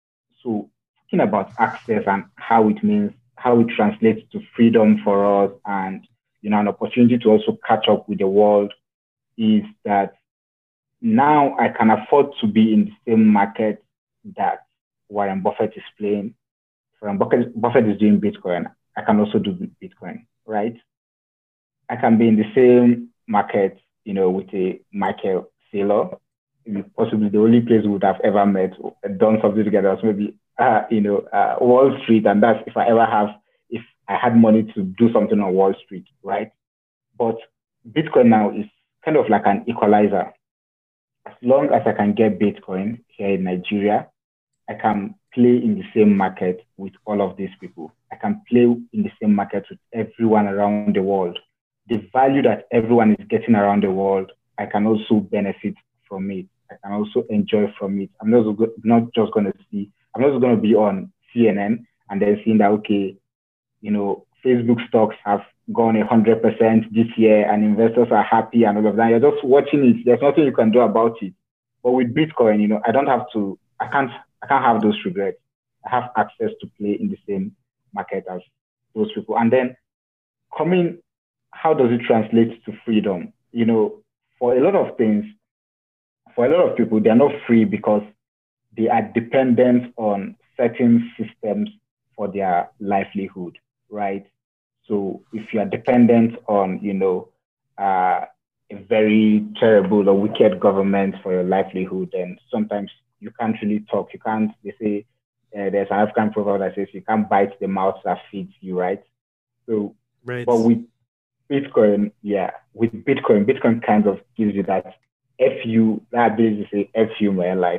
Speaker 2: So talking about access and how it means, how it translates to freedom for us and, you know, an opportunity to also catch up with the world is that now I can afford to be in the same market that Warren Buffett is playing. Warren Buffett, Buffett is doing Bitcoin. I can also do Bitcoin, right? I can be in the same market, you know, with a Michael Saylor. Possibly the only place we would have ever met, done something together was maybe, uh, you know, uh, Wall Street. And that's if I ever have, if I had money to do something on Wall Street, right? But Bitcoin now is kind of like an equalizer. As long as I can get Bitcoin here in Nigeria, I can play in the same market with all of these people. I can play in the same market with everyone around the world. The value that everyone is getting around the world, I can also benefit from it. I can also enjoy from it. I'm not, not just going to see, I'm not just going to be on C N N and then seeing that, okay, you know, Facebook stocks have gone one hundred percent this year and investors are happy and all of that. You're just watching it. There's nothing you can do about it. But with Bitcoin, you know, I don't have to, I can't, I can't have those regrets. I have access to play in the same market as those people. And then coming, how does it translate to freedom? You know, for a lot of things, for a lot of people, they're not free because they are dependent on certain systems for their livelihood, right? So if you are dependent on, you know, uh, a very terrible or wicked government for your livelihood, then sometimes you can't really talk. You can't, they say, uh, there's an African proverb that says you can't bite the mouth that feeds you, right? So,
Speaker 1: right.
Speaker 2: But with Bitcoin, yeah, with Bitcoin, Bitcoin kind of gives you that F you, that ability to say F you, man, like,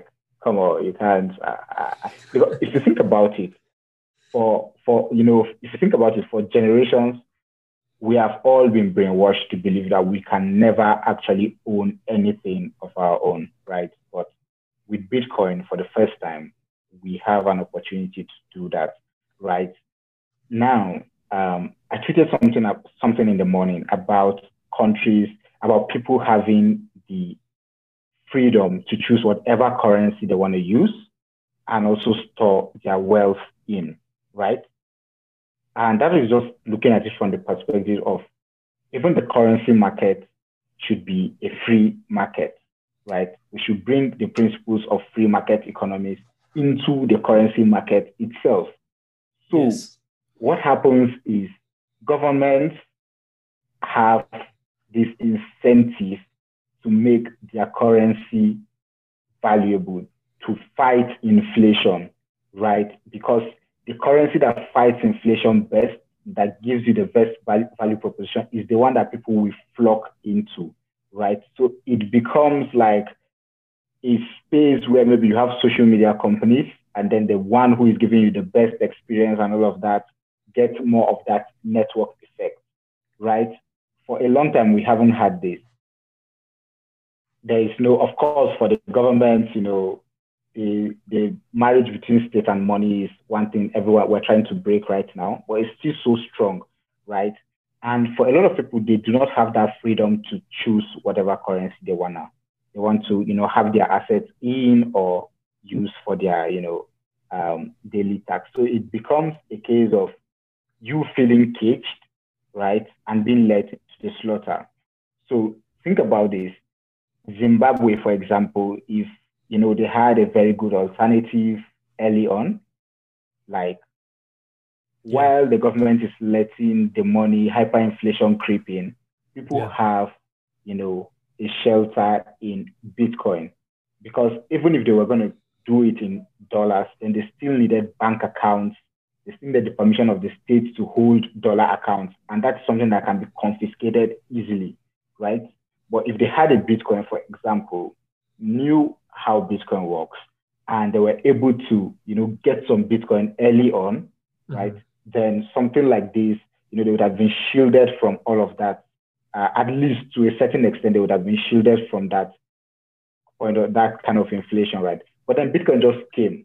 Speaker 2: come on, you can't. Uh, uh, because if you think about it, for for you know, if you think about it, for generations, we have all been brainwashed to believe that we can never actually own anything of our own, right? But with Bitcoin, for the first time, we have an opportunity to do that, right? Now, um, I tweeted something up, something in the morning about countries, about people having the freedom to choose whatever currency they want to use and also store their wealth in, right? And that is just looking at it from the perspective of even the currency market should be a free market, right? We should bring the principles of free market economies into the currency market itself. So yes. What happens is governments have this incentive to make their currency valuable, to fight inflation, right? Because the currency that fights inflation best, that gives you the best value, value proposition, is the one that people will flock into, right? So it becomes like a space where maybe you have social media companies, and then the one who is giving you the best experience and all of that gets more of that network effect, right? For a long time, we haven't had this. There is no, of course, for the government, you know, the, the marriage between state and money is one thing everywhere we're trying to break right now, but it's still so strong, right? And for a lot of people, they do not have that freedom to choose whatever currency they want to. They want to, you know, have their assets in or use for their, you know, um, daily tax. So it becomes a case of you feeling caged, right, and being led to the slaughter. So think about this. Zimbabwe, for example, if, you know, they had a very good alternative early on, like yeah. while the government is letting the money, hyperinflation creep in, people yeah. have, you know, a shelter in Bitcoin. Because even if they were going to do it in dollars, then they still needed bank accounts. They still needed the permission of the state to hold dollar accounts. And that's something that can be confiscated easily, right? But if they had a Bitcoin, for example, knew how Bitcoin works, and they were able to, you know, get some Bitcoin early on, mm-hmm. right? Then something like this, you know, they would have been shielded from all of that. Uh, at least to a certain extent, they would have been shielded from that, or, you know, that kind of inflation, right? But then Bitcoin just came,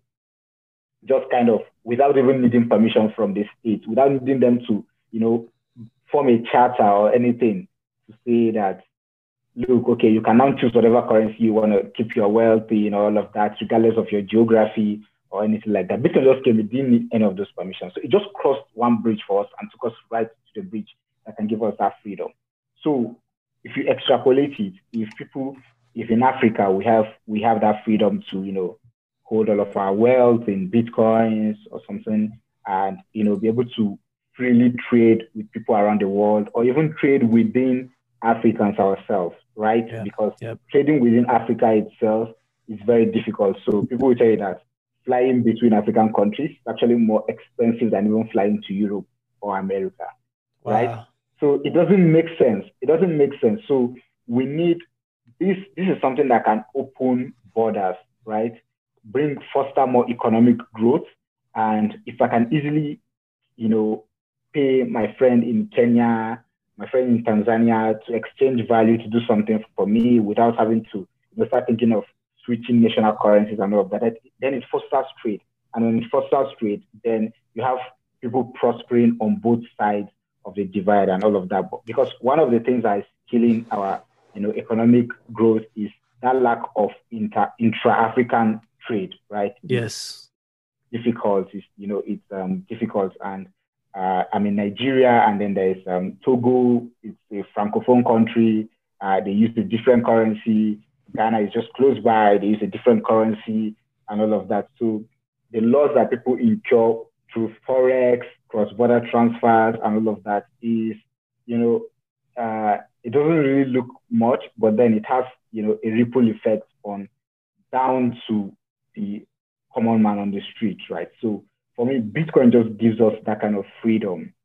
Speaker 2: just kind of without even needing permission from the state, without needing them to, you know, form a charter or anything to say that, look, okay, you can now choose whatever currency you want to keep your wealth in, all of that, regardless of your geography or anything like that. Bitcoin just came, it didn't need any of those permissions. So it just crossed one bridge for us and took us right to the bridge that can give us that freedom. So if you extrapolate it, if people, if in Africa we have we have that freedom to, you know, hold all of our wealth in Bitcoins or something, and, you know, be able to freely trade with people around the world, or even trade within Africans ourselves, right? Yeah. Because yep. trading within Africa itself is very difficult. So people will tell you that flying between African countries is actually more expensive than even flying to Europe or America, wow. right? So it doesn't make sense. It doesn't make sense. So we need this. This is something that can open borders, right? Bring foster more economic growth. And if I can easily, you know, pay my friend in Kenya, my friend in Tanzania to exchange value to do something for me without having to, you know, start thinking of switching national currencies and all of that, then it fosters trade. And when it fosters trade, then you have people prospering on both sides of the divide and all of that. Because one of the things that is killing our, you know, economic growth is that lack of inter, intra-African trade, right?
Speaker 1: Yes.
Speaker 2: It's difficult, it's, you know, it's um, difficult. And uh, I'm in Nigeria, and then there's um, Togo, it's a Francophone country. Uh, they use a different currency. Ghana is just close by, they use a different currency and all of that. So the loss that people incur through Forex, cross-border transfers, and all of that is, you know, uh, it doesn't really look much, but then it has, you know, a ripple effect on down to the common man on the street, right? So for me, Bitcoin just gives us that kind of freedom.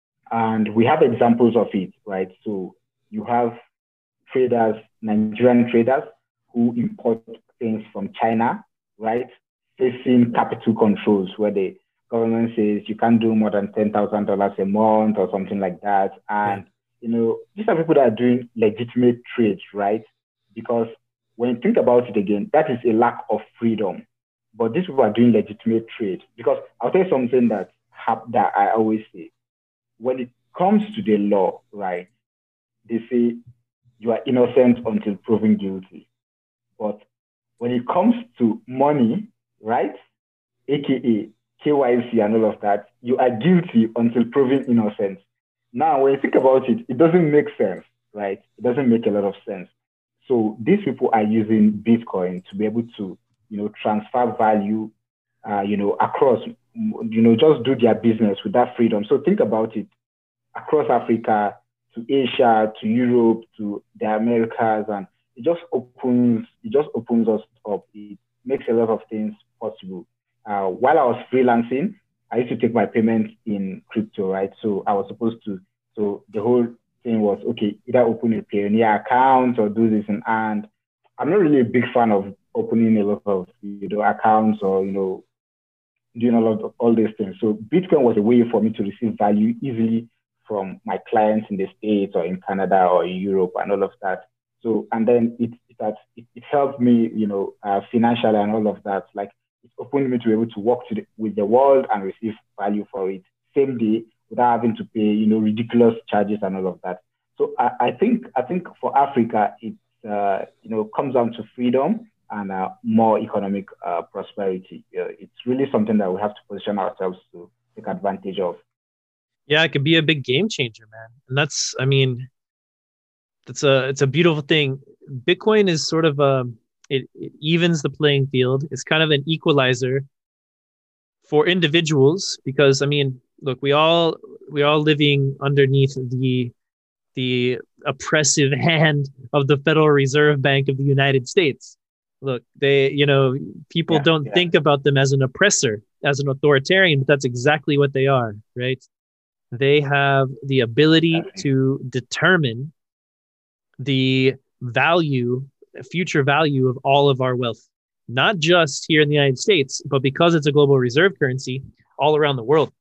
Speaker 2: And we have examples of it, right? So you have traders, Nigerian traders who import things from China, right? Facing capital controls where the government says you can't do more than ten thousand dollars a month or something like that. And, yeah. you know, these are people that are doing legitimate trades, right? Because when you think about it again, that is a lack of freedom. But these people are doing legitimate trade. Because I'll tell you something that, that I always say. When it comes to the law, right, they say you are innocent until proven guilty. But when it comes to money, right, aka K Y C and all of that, you are guilty until proven innocent. Now, when you think about it, it doesn't make sense, right? It doesn't make a lot of sense. So these people are using Bitcoin to be able to, you know, transfer value, uh, you know, across, you know, just do their business with that freedom. So think about it, across Africa, to Asia, to Europe, to the Americas, and it just opens, it just opens us up. It makes a lot of things possible. Uh, while I was freelancing, I used to take my payments in crypto, right? So I was supposed to, so the whole thing was, okay, either open a Payoneer account or do this. And, and I'm not really a big fan of opening a lot of, you know, accounts or, you know, doing a lot of all these things. So Bitcoin was a way for me to receive value easily from my clients in the States or in Canada or in Europe and all of that. So, and then it it, it, it helped me, you know, uh, financially and all of that. Like, it opened me to be able to work to the, with the world and receive value for it same day without having to pay, you know, ridiculous charges and all of that. So I, I think I think for Africa, it uh, you know, comes down to freedom and uh, more economic uh, prosperity. Uh, it's really something that we have to position ourselves to take advantage of.
Speaker 1: Yeah, it could be a big game changer, man. And that's, I mean, that's a it's a beautiful thing. Bitcoin is sort of a it, it evens the playing field. It's kind of an equalizer for individuals because, I mean, look, we all we all living underneath the the oppressive hand of the Federal Reserve Bank of the United States. Look, they, you know, people yeah, don't yeah. think about them as an oppressor, as an authoritarian, but that's exactly what they are, right? They have the ability to determine the value, future value of all of our wealth, not just here in the United States, but because it's a global reserve currency all around the world.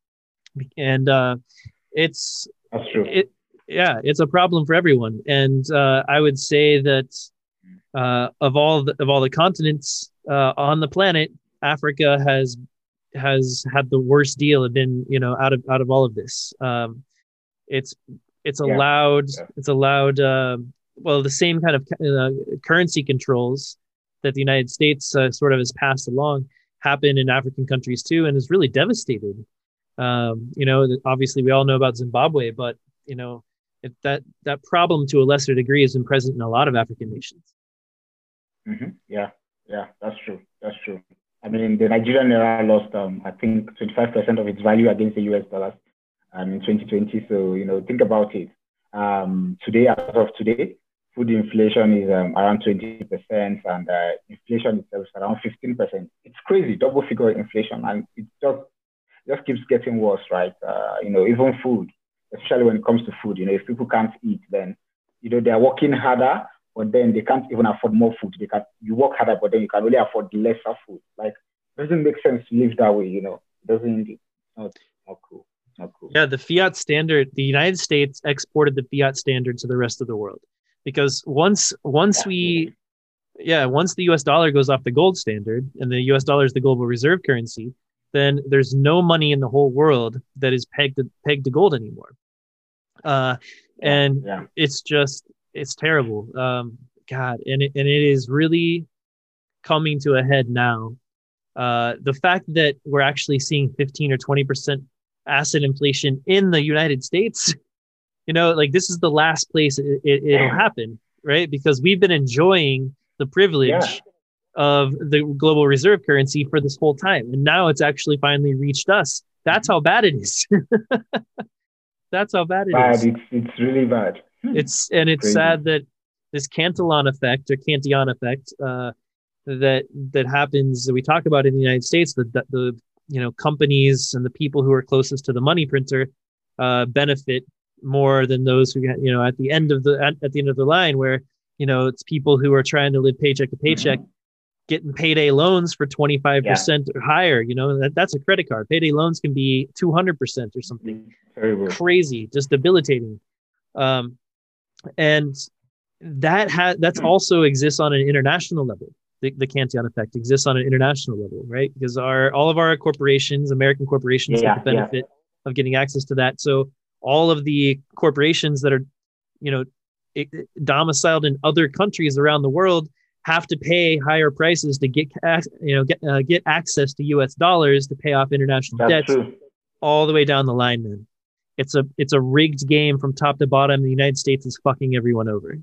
Speaker 1: And uh, it's,
Speaker 2: That's true.
Speaker 1: It, yeah, it's a problem for everyone. And uh, I would say that uh, of all the, of all the continents uh, on the planet, Africa has has had the worst deal of been, you know, out of out of all of this. Um, it's it's allowed yeah. Yeah. it's allowed uh, well, the same kind of uh, currency controls that the United States uh, sort of has passed along happen in African countries too, and is really devastated. Um, you know, obviously we all know about Zimbabwe, but you know, it, that that problem to a lesser degree has been present in a lot of African nations.
Speaker 2: Mm-hmm. Yeah, yeah, that's true. That's true. I mean, the Nigerian naira lost, um, I think, twenty-five percent of its value against the U S dollars um, in twenty twenty. So, you know, think about it. Um, today, as of today, food inflation is um, around twenty percent, and uh, inflation itself is around fifteen percent. It's crazy, double figure inflation, and it just just keeps getting worse, right? Uh, you know, even food, especially when it comes to food. You know, if people can't eat, then you know they're working harder, but then they can't even afford more food. They can you work harder, but then you can only afford lesser food. Like, it doesn't make sense to live that way. You know, it doesn't. It's not, not cool. It's not cool.
Speaker 1: Yeah, the fiat standard. The United States exported the fiat standard to the rest of the world because once once yeah. we, yeah, once the U S dollar goes off the gold standard and the U S dollar is the global reserve currency, then there's no money in the whole world that is pegged to, pegged to gold anymore. Uh, and yeah. it's just, it's terrible. Um, God, and it, and it is really coming to a head now. Uh, the fact that we're actually seeing fifteen or twenty percent asset inflation in the United States, you know, like this is the last place it, it, it'll happen, right? Because we've been enjoying the privilege yeah. of the global reserve currency for this whole time. And now it's actually finally reached us. That's how bad it is. That's how bad it
Speaker 2: bad.
Speaker 1: is.
Speaker 2: It's, it's really bad.
Speaker 1: It's, and it's Crazy. sad that this Cantillon effect or Cantillon effect, uh, that, that happens, that we talk about in the United States, the, the, the, you know, companies and the people who are closest to the money printer, uh, benefit more than those who, you know, at the end of the, at, at the end of the line where, you know, it's people who are trying to live paycheck to paycheck, mm-hmm. getting payday loans for twenty-five percent
Speaker 2: Yeah.
Speaker 1: or higher. You know, that, that's a credit card. Payday loans can be two hundred percent or something
Speaker 2: Terrible.
Speaker 1: crazy, just debilitating. Um, and that has that's also exists on an international level. The, the Cantillon effect exists on an international level, right? Because our all of our corporations, American corporations,
Speaker 2: Yeah,
Speaker 1: get the benefit
Speaker 2: yeah.
Speaker 1: of getting access to that. So all of the corporations that are, you know, it, it, domiciled in other countries around the world have to pay higher prices to get, you know, get uh, get access to U S dollars to pay off international
Speaker 2: That's
Speaker 1: debts,
Speaker 2: true.
Speaker 1: all the way down the line, man. It's a it's a rigged game from top to bottom. The United States is fucking everyone over.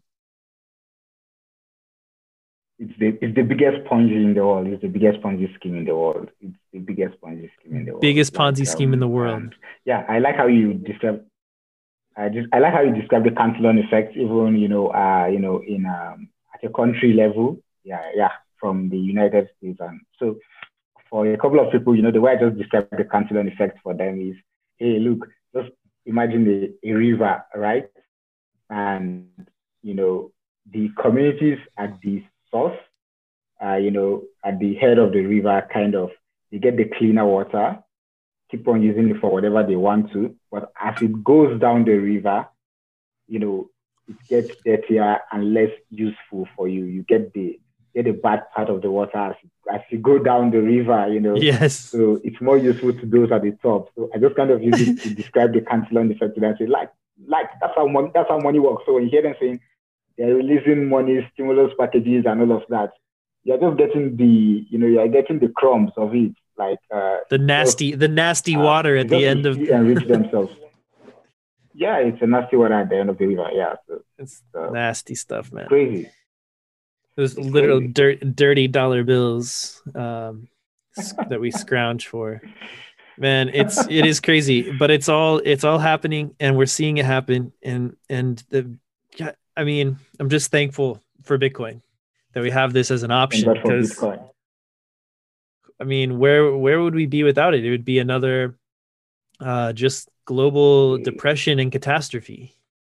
Speaker 2: It's the it's the biggest Ponzi in the world. It's the biggest Ponzi scheme in the world. It's the biggest Ponzi scheme in the world.
Speaker 1: Biggest Ponzi
Speaker 2: like,
Speaker 1: scheme
Speaker 2: um,
Speaker 1: in the world.
Speaker 2: Yeah, I like how you describe. I just I like how you describe the Cantillon effect, even you know, uh, you know, in um, at a country level. Yeah, yeah, from the United States, and so for a couple of people, you know, the way I just described the Cantillon effect for them is, hey, look, just imagine a, a river, right? And you know, the communities at the source, uh, you know, at the head of the river, kind of, they get the cleaner water, keep on using it for whatever they want to. But as it goes down the river, you know, it gets dirtier and less useful for you. You get the get the bad part of the water as, as you go down the river, you know.
Speaker 1: Yes.
Speaker 2: So it's more useful to those at the top. So I just kind of use it to describe the Cantillon effect to them. Say, like, like that's how money that's how money works. So when you hear them saying they're releasing money, stimulus packages and all of that, you're just getting the, you know, you're getting the crumbs of it. Like uh,
Speaker 1: the nasty,
Speaker 2: just,
Speaker 1: the nasty
Speaker 2: uh,
Speaker 1: water at the end of
Speaker 2: enrich themselves. Yeah, it's a nasty water at the end of the river. Yeah, so,
Speaker 1: it's
Speaker 2: so,
Speaker 1: nasty stuff, man.
Speaker 2: Crazy.
Speaker 1: Those
Speaker 2: It's
Speaker 1: literal
Speaker 2: crazy.
Speaker 1: dirt, dirty dollar bills um, that we scrounge for. Man, it's it is crazy, but it's all it's all happening, and we're seeing it happen. And and the, I mean, I'm just thankful for Bitcoin that we have this as an option, because I mean, where where would we be without it? It would be another uh, just global depression and catastrophe.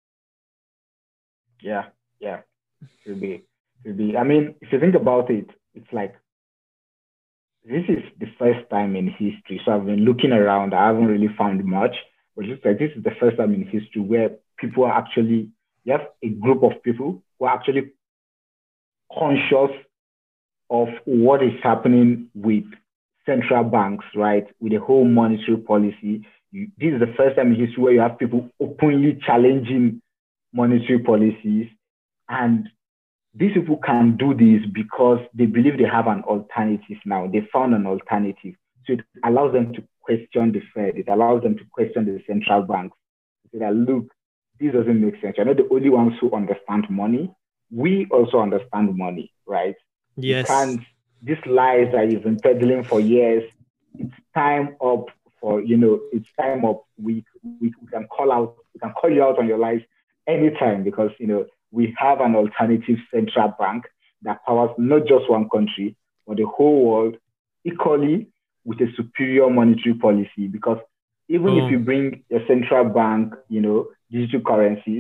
Speaker 2: Yeah, yeah, it would be. It would be. I mean, if you think about it, it's like this is the first time in history. So I've been looking around. I haven't really found much, but it's like this is the first time in history where people are actually, you have a group of people who are actually conscious of what is happening with central banks, right? With the whole monetary policy. You, this is the first time in history where you have people openly challenging monetary policies. And these people can do this because they believe they have an alternative now. They found an alternative. So it allows them to question the Fed. It allows them to question the central banks. Say that, look, this doesn't make sense. You're not the only ones who understand money. We also understand money, right?
Speaker 1: Yes.
Speaker 2: You can't, these lies that you've been peddling for years, it's time up for, you know, it's time up. We, we, we can call out, we can call you out on your lies anytime, because, you know, we have an alternative central bank that powers not just one country, but the whole world equally, with a superior monetary policy. Because even
Speaker 1: oh.
Speaker 2: if you bring a central bank, you know, digital currencies,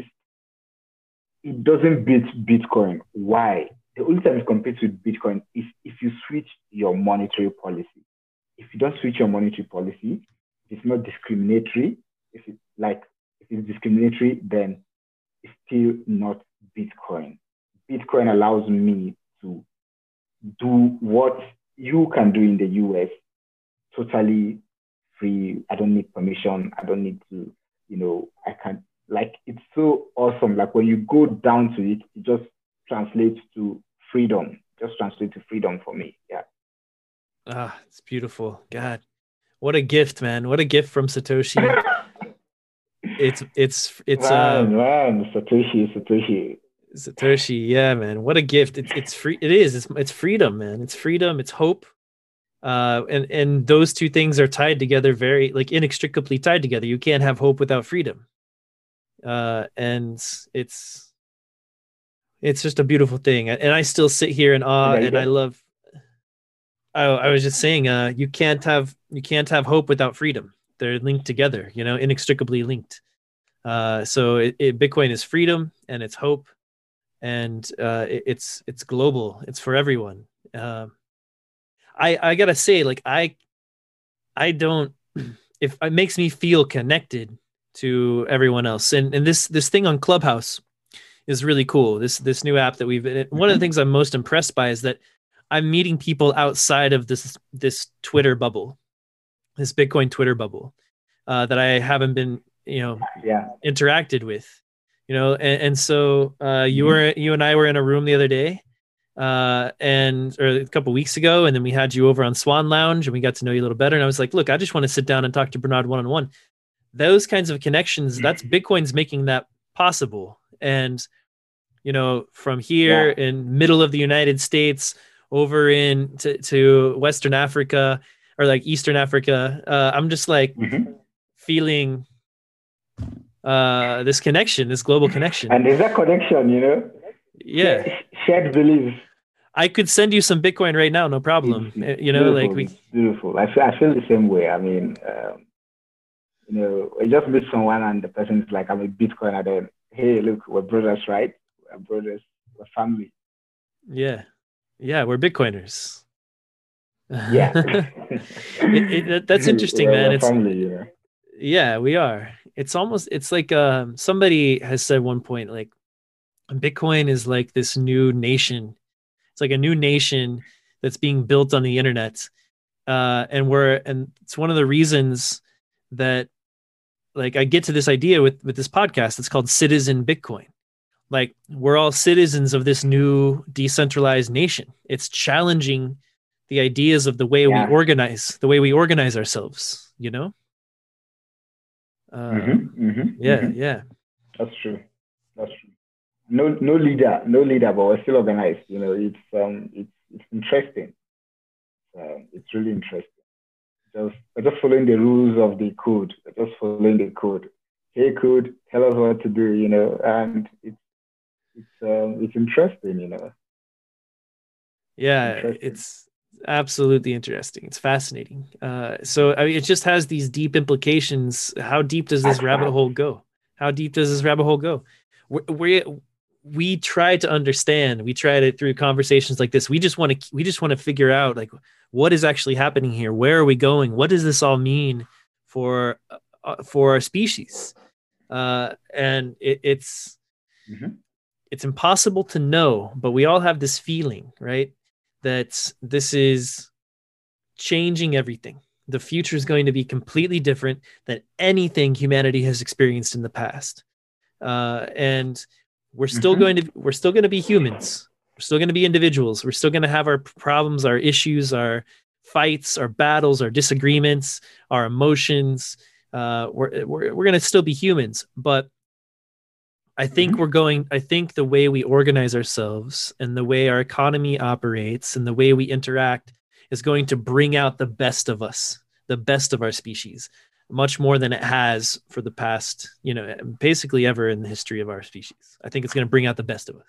Speaker 2: it doesn't beat Bitcoin. Why? The only time it competes with Bitcoin is if you switch your monetary policy. If you don't switch your monetary policy, if it's not discriminatory, if it's like, if it's discriminatory, then it's still not Bitcoin. Bitcoin allows me to do what you can do in the U S totally free. I don't need permission. I don't need to, you know, I can, like, it's so awesome. Like when you go down to it, it just translates to freedom. Just translates to freedom for me. Yeah.
Speaker 1: Ah, it's beautiful. God, what a gift, man. What a gift from Satoshi. It's it's it's
Speaker 2: man,
Speaker 1: um
Speaker 2: man, Satoshi, Satoshi.
Speaker 1: Satoshi, yeah, man. What a gift. It's it's free. It is. It's it's freedom, man. It's freedom. It's hope. Uh, and and those two things are tied together, very like inextricably tied together. You can't have hope without freedom. Uh, and it's it's just a beautiful thing. And I still sit here in awe,
Speaker 2: Yeah,
Speaker 1: and I love. I I was just saying, uh, you can't have you can't have hope without freedom. They're linked together, you know, inextricably linked. Uh, so it, it, Bitcoin is freedom and it's hope, and uh, it, it's it's global. It's for everyone. Uh, I I gotta say, like I I don't if it makes me feel connected to everyone else, and and this this thing on Clubhouse is really cool. This this new app that we've one of the
Speaker 2: Mm-hmm.
Speaker 1: things I'm most impressed by is that I'm meeting people outside of this this Twitter bubble, this Bitcoin Twitter bubble, uh, that I haven't been, you know,
Speaker 2: Yeah.
Speaker 1: interacted with, you know, and, and so uh, you
Speaker 2: Mm-hmm.
Speaker 1: were you and I were in a room the other day, uh, and or a couple weeks ago, and then we had you over on Swan Lounge, and we got to know you a little better. And I was like, look, I just want to sit down and talk to Bernard one on one. Those kinds of connections, that's Bitcoin's making that possible, and you know, from here
Speaker 2: Yeah.
Speaker 1: in middle of the United States over in to, to Western Africa or like Eastern Africa, uh, I'm just like
Speaker 2: Mm-hmm.
Speaker 1: feeling uh, this connection, this global connection.
Speaker 2: And there's that connection, you know,
Speaker 1: Yeah.
Speaker 2: shared, shared beliefs.
Speaker 1: I could send you some Bitcoin right now, no
Speaker 2: It's,
Speaker 1: problem.
Speaker 2: it's
Speaker 1: Uh, You know, like
Speaker 2: beautiful.
Speaker 1: we,
Speaker 2: It's beautiful. I feel, I feel the same way. I mean, um, you know, I just meet someone and the person's like, I'm a Bitcoiner. Then, hey, look, we're brothers, right? We're brothers. We're family.
Speaker 1: yeah, yeah, we're Bitcoiners.
Speaker 2: Yeah.
Speaker 1: it, it, that's interesting,
Speaker 2: we're,
Speaker 1: man.
Speaker 2: we're
Speaker 1: It's,
Speaker 2: family, you know.
Speaker 1: yeah, we are. It's almost, it's like um, somebody has said one point, like Bitcoin is like this new nation. It's like a new nation that's being built on the internet. Uh, and we're, and it's one of the reasons that like I get to this idea with with this podcast. It's called Citizen Bitcoin. Like we're all citizens of this new decentralized nation. It's challenging the ideas of the way we
Speaker 2: Yeah.
Speaker 1: organize, the way we organize ourselves, you know? Um,
Speaker 2: Mm-hmm, mm-hmm,
Speaker 1: yeah,
Speaker 2: mm-hmm.
Speaker 1: yeah.
Speaker 2: That's true. That's true. No, no leader, no leader, but we're still organized. You know, it's um, it's it's interesting. Um, it's really interesting. Just we're just following the rules of the code. We're just following the code. Hey, code, tell us what to do. You know, and it's it's um, it's interesting. You know, it's
Speaker 1: Yeah,
Speaker 2: interesting.
Speaker 1: it's absolutely interesting. It's fascinating. Uh, so I mean, it just has these deep implications. How deep does this
Speaker 2: That's
Speaker 1: rabbit
Speaker 2: fast.
Speaker 1: hole go? How deep does this rabbit hole go? We we, we try to understand. We try to through conversations like this. We just want to we just want to figure out like what is actually happening here. Where are we going? What does this all mean for uh, for our species? Uh, and it, it's
Speaker 2: Mm-hmm.
Speaker 1: it's impossible to know, but we all have this feeling, right? That this is changing everything. The future is going to be completely different than anything humanity has experienced in the past. Uh, and we're still
Speaker 2: Mm-hmm.
Speaker 1: going to we're still going to be humans. We're still going to be individuals. We're still going to have our problems, our issues, our fights, our battles, our disagreements, our emotions. Uh, we're we're, we're going to still be humans, but I think we're
Speaker 2: Mm-hmm.
Speaker 1: going, I think the way we organize ourselves and the way our economy operates and the way we interact is going to bring out the best of us, the best of our species, much more than it has for the past, you know, basically ever in the history of our species. I think it's going to bring out the best of us.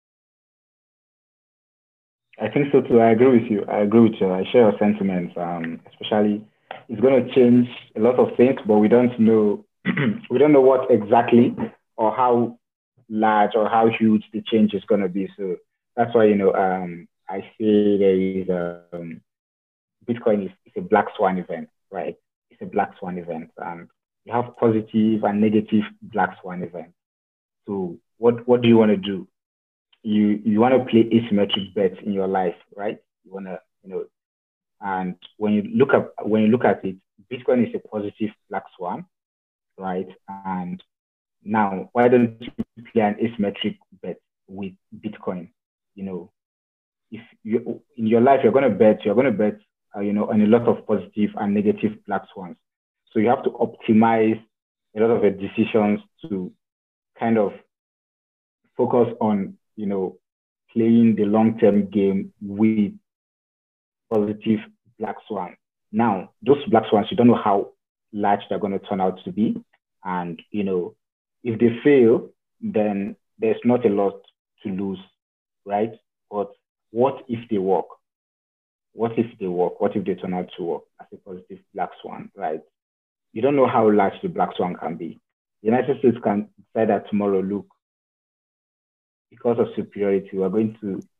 Speaker 2: I think so too. I agree with you. I agree with you. I share your sentiments. Um, especially, it's going to change a lot of things, but we don't know. We don't know what exactly or how large or how huge the change is going to be. So that's why you know um, I say there is um, Bitcoin is, is a black swan event, right? It's a black swan event, and you have positive and negative black swan events. So what what do you want to do? You you want to play asymmetric bets in your life, right? You want to you know, and when you look at when you look at it, Bitcoin is a positive black swan, right? And now, why don't you play an asymmetric bet with Bitcoin? You know, if you in your life you're going to bet, you're going to bet, uh, you know, on a lot of positive and negative black swans. So you have to optimize a lot of your decisions to kind of focus on, you know, playing the long-term game with positive black swan. Now, those black swans, you don't know how large they're going to turn out to be, and you know, if they fail, then there's not a lot to lose, right? But what if they work? What if they work? What if they turn out to work as a positive black swan, right? You don't know how large the black swan can be. The United States can decide that tomorrow, look, because of superiority, we're going to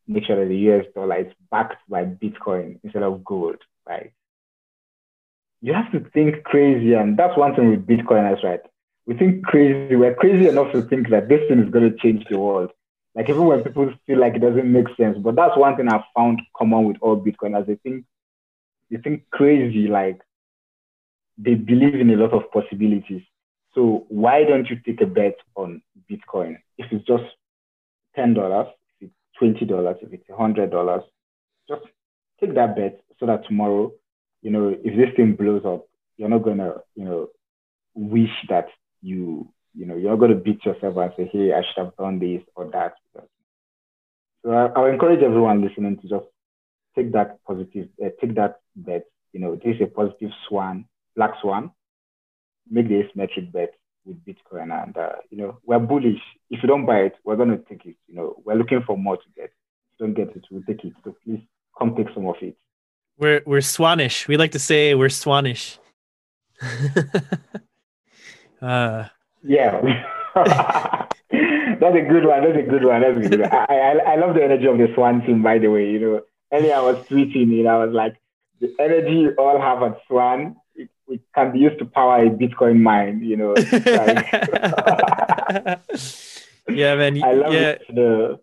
Speaker 2: make sure that the U S dollar is backed by Bitcoin instead of gold, right? You have to think crazy, and that's one thing with Bitcoiners, right? We think crazy. We're crazy enough to think that this thing is going to change the world. Like even when people feel like it doesn't make sense, but that's one thing I've found common with all Bitcoiners. They think they think crazy, like they believe in a lot of possibilities. So why don't you take a bet on Bitcoin? If it's just ten dollars, if it's twenty dollars, if it's one hundred dollars, just take that bet so that tomorrow, you know, if this thing blows up, you're not going to, you know, wish that you, you know, you're not going to beat yourself and say, hey, I should have done this or that. So I, I'll encourage everyone listening to just take that positive, uh, take that bet. You know, this is a positive swan, black swan. Make the asymmetric bet with Bitcoin, and uh, you know, we're bullish. If you don't buy it, we're gonna take it. You know, we're looking for more to get. If you don't get it, we'll take it. So please come take some of it.
Speaker 1: We're we're Swanish. We like to say we're Swanish. uh,
Speaker 2: yeah. That's a good one. That's a good one. That's a good one. I, I I love the energy of the Swan team, by the way. You know, earlier I was tweeting it. I was like, the energy you all have at Swan, it, it can be used to power a Bitcoin mine. You know, like,
Speaker 1: yeah, man.
Speaker 2: I love
Speaker 1: yeah.
Speaker 2: it. The,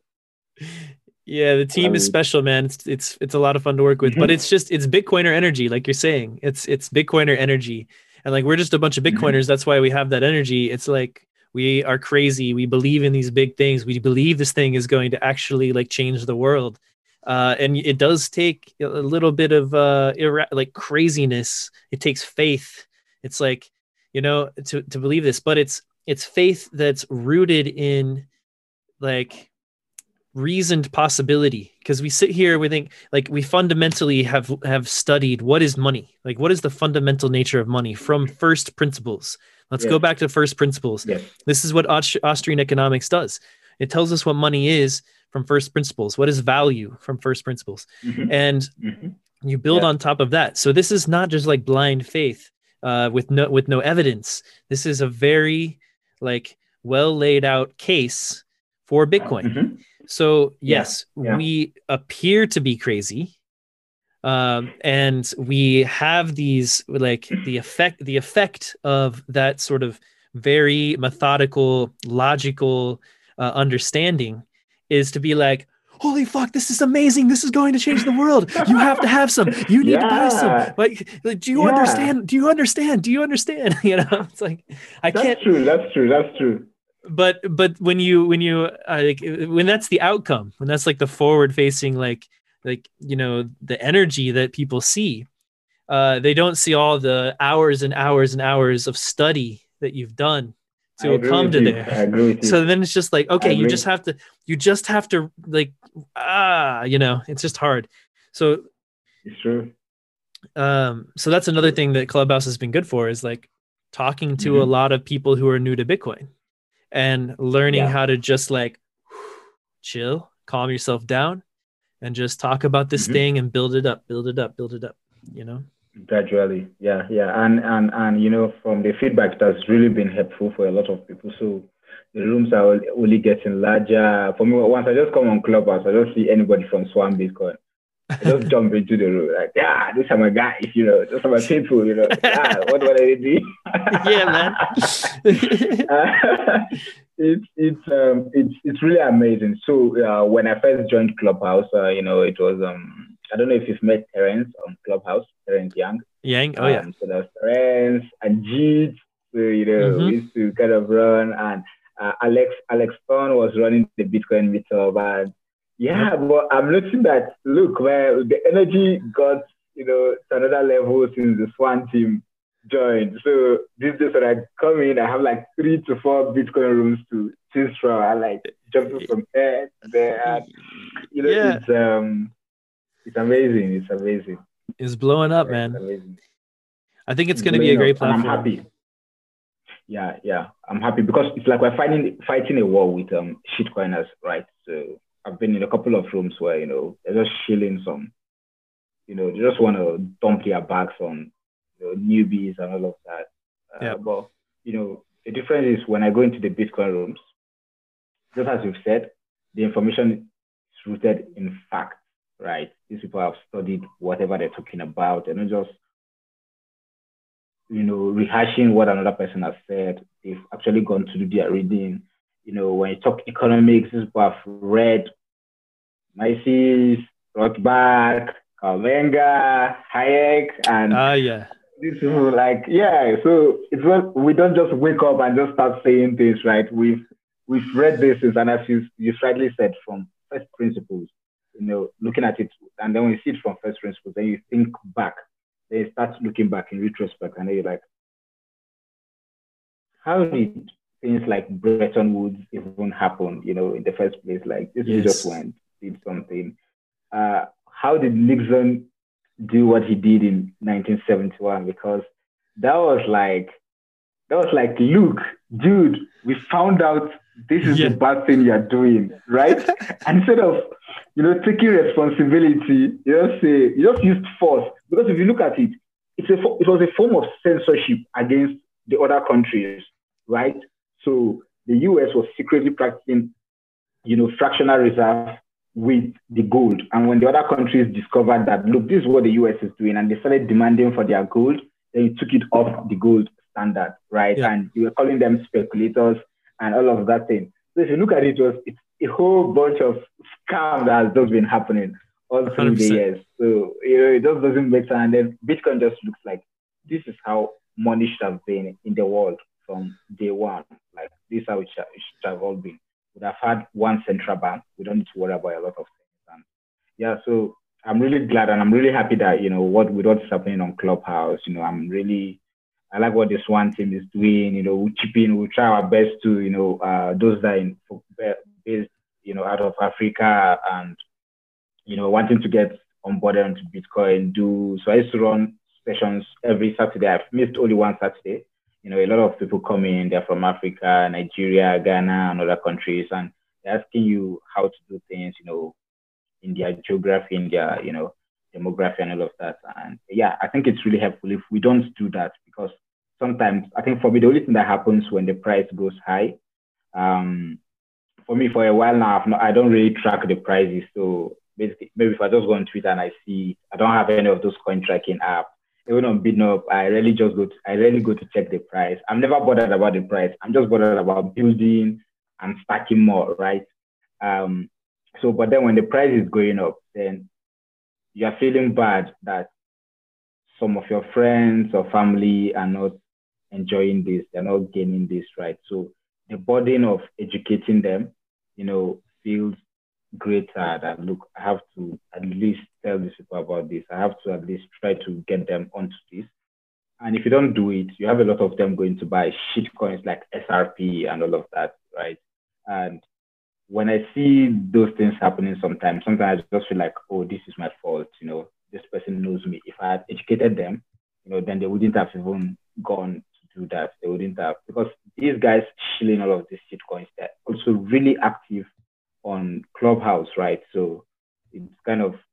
Speaker 1: yeah, the team is special, man. It's it's it's a lot of fun to work with, mm-hmm. but it's just it's Bitcoiner energy, like you're saying. It's it's Bitcoiner energy, and like we're just a bunch of Bitcoiners. Mm-hmm. That's why we have that energy. It's like we are crazy. We believe in these big things. We believe this thing is going to actually like change the world. Uh, and it does take a little bit of uh, ira- like craziness. It takes faith. It's like, you know, to, to believe this, but it's it's faith that's rooted in like reasoned possibility. Because we sit here, we think like we fundamentally have have studied what is money, like what is the fundamental nature of money from first principles. Let's yeah. go back to first principles. Yeah. This is what Aust- Austrian economics does. It tells us what money is from first principles. What is value from first principles? Mm-hmm. And mm-hmm. you build yeah. on top of that. So this is not just like blind faith uh, with no with no evidence. This is a very like well laid out case for Bitcoin. Mm-hmm. So yes, yeah. Yeah. we appear to be crazy. Um, and we have these like the effect, the effect of that sort of very methodical, logical uh, understanding is to be like, holy fuck, this is amazing. This is going to change the world. You have to have some. You need yeah. to buy some. Like, like do you yeah. understand? Do you understand? Do you understand? You know, it's like I
Speaker 2: that's
Speaker 1: can't.
Speaker 2: That's true. That's true. That's true.
Speaker 1: But but when you when you uh, like when that's the outcome, when that's like the forward facing like. like, you know, the energy that people see, uh, they don't see all the hours and hours and hours of study that you've done to come to
Speaker 2: you.
Speaker 1: there.
Speaker 2: I agree with you.
Speaker 1: So then it's just like, okay, you just have to, you just have to like, ah, you know, it's just hard. So
Speaker 2: it's true.
Speaker 1: Um, so that's another thing that Clubhouse has been good for is like talking to mm-hmm. a lot of people who are new to Bitcoin and learning yeah. how to just like chill, calm yourself down, and just talk about this mm-hmm. thing and build it up, build it up, build it up, you know?
Speaker 2: Gradually. Yeah. Yeah. And, and, and, you know, from the feedback, that's really been helpful for a lot of people. So the rooms are only getting larger. For me, once I just come on Clubhouse, I don't see anybody from Swan Bitcoin. I just jump into the room like, yeah, these are my guys, you know, those are my people, you know. Yeah, what do I do?
Speaker 1: Yeah, man.
Speaker 2: uh, it's it's um it's it's really amazing. So uh, when I first joined Clubhouse, uh, you know, it was um I don't know if you've met Terence on Clubhouse, Terence Yang.
Speaker 1: Yang, oh
Speaker 2: um,
Speaker 1: yeah.
Speaker 2: So there's Terence and Jeet, so you know, mm-hmm. we used to kind of run, and uh, Alex Alex Stone was running the Bitcoin meetup, and yeah, but I'm noticing that look, where the energy got, you know, to another level since the Swan team joined. So these days when I come in, I have like three to four Bitcoin rooms to choose from. I like jumping from there to there. And, you know, yeah. it's um, it's amazing. It's amazing.
Speaker 1: It's blowing up,
Speaker 2: yeah,
Speaker 1: man.
Speaker 2: It's amazing.
Speaker 1: I think it's going to be a great
Speaker 2: up,
Speaker 1: platform.
Speaker 2: I'm happy. Yeah, yeah, I'm happy because it's like we're fighting fighting a war with um shitcoiners, right? So I've been in a couple of rooms where, you know, they're just shilling some, you know, they just want to dump their bags on, you know, newbies and all of that. Uh, yeah. But, you know, the difference is when I go into the Bitcoin rooms, just as you've said, the information is rooted in fact, right? These people have studied whatever they're talking about. They're not just, you know, rehashing what another person has said. They've actually gone to do their reading. You know, when you talk economics, these people have read Mises, Rothbard, Kalmenga, Hayek, and
Speaker 1: Ah, uh, yeah.
Speaker 2: These people, like, yeah. So it's not, we don't just wake up and just start saying things, right? We've we've read this, and as you you rightly said, from first principles, you know, looking at it, and then when you see it from first principles, then you think back, then you start looking back in retrospect, and then you're like, how did things like Bretton Woods even happen, you know, in the first place? Like, this yes. just went, did something. Uh, how did Nixon do what he did in nineteen seventy-one? Because that was like, that was like, look, dude, we found out this is yeah. the bad thing you're doing, right? And instead of, you know, taking responsibility, you just say, you just used force. Because if you look at it, it's a, it was a form of censorship against the other countries, right? So the U S was secretly practicing, you know, fractional reserve with the gold. And when the other countries discovered that, look, this is what the U S is doing, and they started demanding for their gold, then you took it off the gold standard, right? Yeah. And you were calling them speculators and all of that thing. So if you look at it, it was, it's a whole bunch of scam that has just been happening all through one hundred percent the years. So, you know, it just doesn't make sense. And then Bitcoin just looks like, this is how money should have been in the world from day one. Like, this is how it should, it should have all been. Would have had one central bank. We don't need to worry about a lot of things. And yeah, so I'm really glad, and I'm really happy that, you know, what with what's happening on Clubhouse, you know, I'm really, I like what this one team is doing. You know, we chip in, we try our best to, you know, uh, those that are in, based, you know, out of Africa and, you know, wanting to get onboarded onto Bitcoin. Do so I used to run sessions every Saturday. I've missed only one Saturday. You know, a lot of people come in, they're from Africa, Nigeria, Ghana, and other countries, and they're asking you how to do things, you know, in their geography, in their, you know, demography and all of that. And yeah, I think it's really helpful if we don't do that, because sometimes, I think for me, the only thing that happens when the price goes high, um, for me, for a while now, I've not, I don't really track the prices. So basically, maybe if I just go on Twitter and I see, I don't have any of those coin tracking apps. Even on BitNup, I really just go to, I really go to check the price. I'm never bothered about the price. I'm just bothered about building and stacking more, right? Um, so, but then when the price is going up, then you're feeling bad that some of your friends or family are not enjoying this, they're not gaining this, right? So the burden of educating them, you know, feels greater. That, look, I have to at least tell these people about this. I have to at least try to get them onto this. And if you don't do it, you have a lot of them going to buy shit coins like S R P and all of that, right? And when I see those things happening sometimes, sometimes I just feel like, oh, this is my fault. You know, this person knows me. If I had educated them, you know, then they wouldn't have even gone to do that. They wouldn't have, because these guys shilling all of these shit coins, they're also really active on Clubhouse, right? So it's kind of,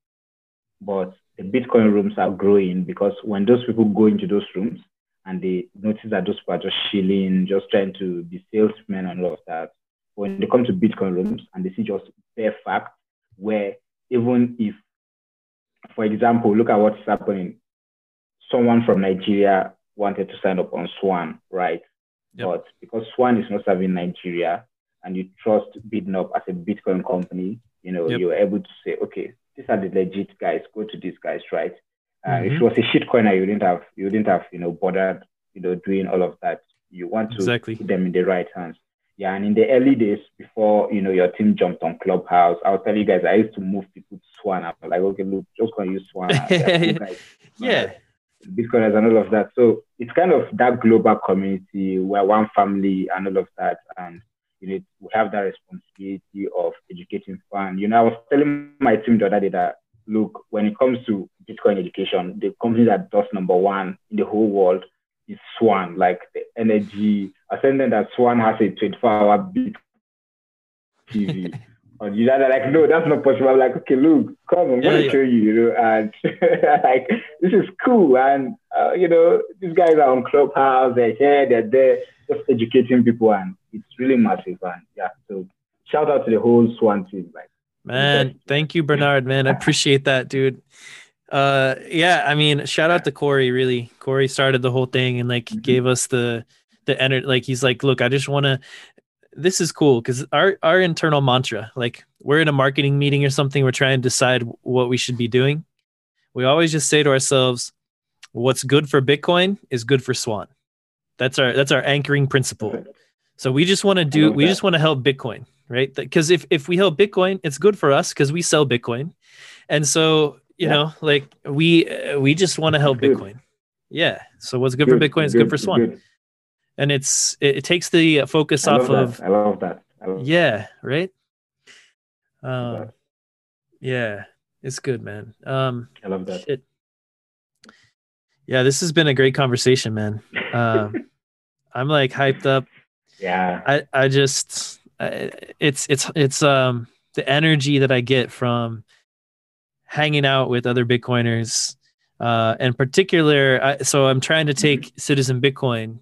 Speaker 2: but the Bitcoin rooms are growing, because when those people go into those rooms and they notice that those people are just shilling, just trying to be salesmen and all of that, when they come to Bitcoin rooms and they see just bare facts, where even if, for example, look at what's happening. Someone from Nigeria wanted to sign up on Swan, right? Yep. But because Swan is not serving Nigeria, and you trust BitNup as a Bitcoin company, you know, yep. you're able to say, okay, these are the legit guys, go to these guys, right? Uh, mm-hmm. If it was a shitcoiner, you wouldn't have, you wouldn't have, you know, bothered, you know, doing all of that. You want to exactly. put them in the right hands. Yeah, and in the early days, before, you know, your team jumped on Clubhouse, I'll tell you guys, I used to move people to Swan. I'm like, okay, look, just gonna use Swan. Guys,
Speaker 1: yeah.
Speaker 2: Bitcoiners and all of that. So it's kind of that global community, where one family and all of that. And, you know, we have that responsibility of educating fans. You know, I was telling my team the other day that, look, when it comes to Bitcoin education, the company that does number one in the whole world is Swan. Like, the energy, I was telling them that Swan has a twenty-four hour Bitcoin T V. And you know, they're like, no, that's not possible. I'm like, okay, look, come, I'm yeah, going to yeah. show you, you know, and like, this is cool. And, uh, you know, these guys are on Clubhouse, they're here, they're there, just educating people, and it's really massive. And yeah, so shout out to the whole Swan team. Like,
Speaker 1: Man, thank you, Bernard, man. I appreciate that, dude. Uh yeah, I mean, shout out to Corey, really. Corey started the whole thing and like
Speaker 2: Mhm.
Speaker 1: gave us the the energy. Like he's like, look, I just want to this is cool because our our internal mantra, like we're in a marketing meeting or something, we're trying to decide what we should be doing. We always just say to ourselves, what's good for Bitcoin is good for Swan. That's our that's our anchoring principle.
Speaker 2: Perfect.
Speaker 1: So we just want to
Speaker 2: I
Speaker 1: do
Speaker 2: love
Speaker 1: we
Speaker 2: that.
Speaker 1: just want to help Bitcoin, right? Because if if we help Bitcoin, it's good for us because we sell Bitcoin. And so, you
Speaker 2: Yeah.
Speaker 1: know, like we uh, we just want to help
Speaker 2: Good.
Speaker 1: Bitcoin. Yeah. So what's
Speaker 2: It's
Speaker 1: good for
Speaker 2: good.
Speaker 1: Bitcoin
Speaker 2: It's
Speaker 1: is good
Speaker 2: good.
Speaker 1: for
Speaker 2: It's
Speaker 1: Swan.
Speaker 2: good.
Speaker 1: And it's it, it takes the focus
Speaker 2: I
Speaker 1: off
Speaker 2: love
Speaker 1: of
Speaker 2: that. I love that. I love
Speaker 1: yeah, right?
Speaker 2: that.
Speaker 1: Um yeah, it's good, man. Um
Speaker 2: I love that.
Speaker 1: shit. Yeah, this has been a great conversation, man. Um I'm like hyped up.
Speaker 2: Yeah.
Speaker 1: I I just I, it's it's it's um the energy that I get from hanging out with other Bitcoiners, uh, in particular. I, so I'm trying to take
Speaker 2: Mhm.
Speaker 1: Citizen Bitcoin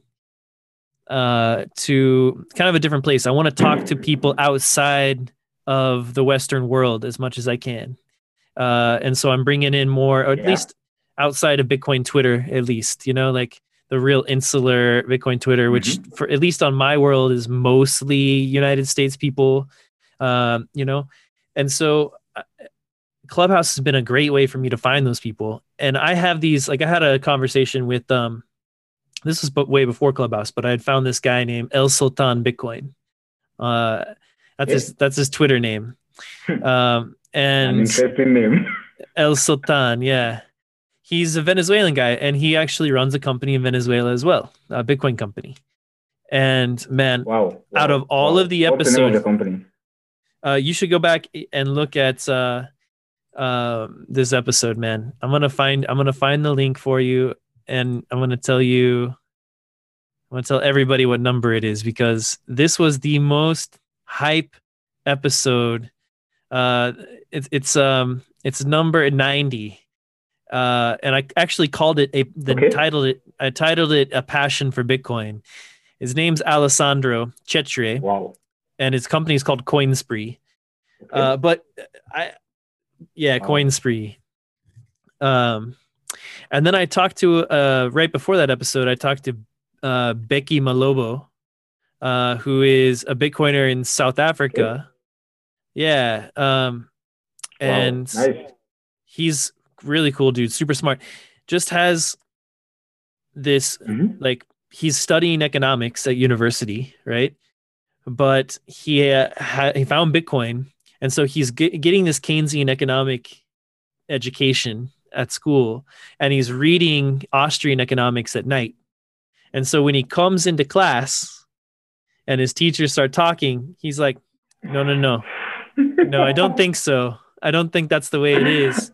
Speaker 1: uh, to kind of a different place. I want to talk to people outside of the Western world as much as I can, uh, and so I'm bringing in more, or at
Speaker 2: Yeah.
Speaker 1: least outside of Bitcoin Twitter, at least you know, like the real insular Bitcoin Twitter, which
Speaker 2: Mhm.
Speaker 1: for at least on my world is mostly United States people, um, you know, and so uh, Clubhouse has been a great way for me to find those people. And I have these, like I had a conversation with, um, this was way before Clubhouse, but I had found this guy named El Sultan Bitcoin. Uh, that's
Speaker 2: Yeah.
Speaker 1: his, that's his Twitter name. Um,
Speaker 2: An
Speaker 1: and
Speaker 2: interesting name.
Speaker 1: El Sultan, yeah, he's a Venezuelan guy and he actually runs a company in Venezuela as well, a Bitcoin company. And man,
Speaker 2: Wow.
Speaker 1: out of
Speaker 2: Wow.
Speaker 1: all of
Speaker 2: Wow.
Speaker 1: the
Speaker 2: What's the name of
Speaker 1: episodes,
Speaker 2: the company?
Speaker 1: uh, you should go back and look at, uh, um this episode, man. I'm gonna find I'm gonna find the link for you, and I'm gonna tell you I'm gonna tell everybody what number it is because this was the most hype episode. Uh it's it's um it's number ninety. Uh and I actually called it a then
Speaker 2: Okay.
Speaker 1: titled it I titled it A Passion for Bitcoin. His name's Alessandro Cetre
Speaker 2: Wow.
Speaker 1: and his company is called Coinspree.
Speaker 2: Okay.
Speaker 1: Uh but I yeah,
Speaker 2: Wow.
Speaker 1: Coinspree. Um And then I talked to uh right before that episode, I talked to uh Becky Malobo, uh, who is a Bitcoiner in South
Speaker 2: Okay.
Speaker 1: Africa. Yeah. Um,
Speaker 2: Wow.
Speaker 1: and
Speaker 2: Nice.
Speaker 1: he's really cool dude, super smart. Just has this
Speaker 2: Mhm.
Speaker 1: like he's studying economics at university, right? But he uh, ha- he found Bitcoin, and so he's get- getting this Keynesian economic education at school, and he's reading Austrian economics at night. And so when he comes into class and his teachers start talking, he's like, no, no, no, no, I don't think so. I don't think that's the way it is.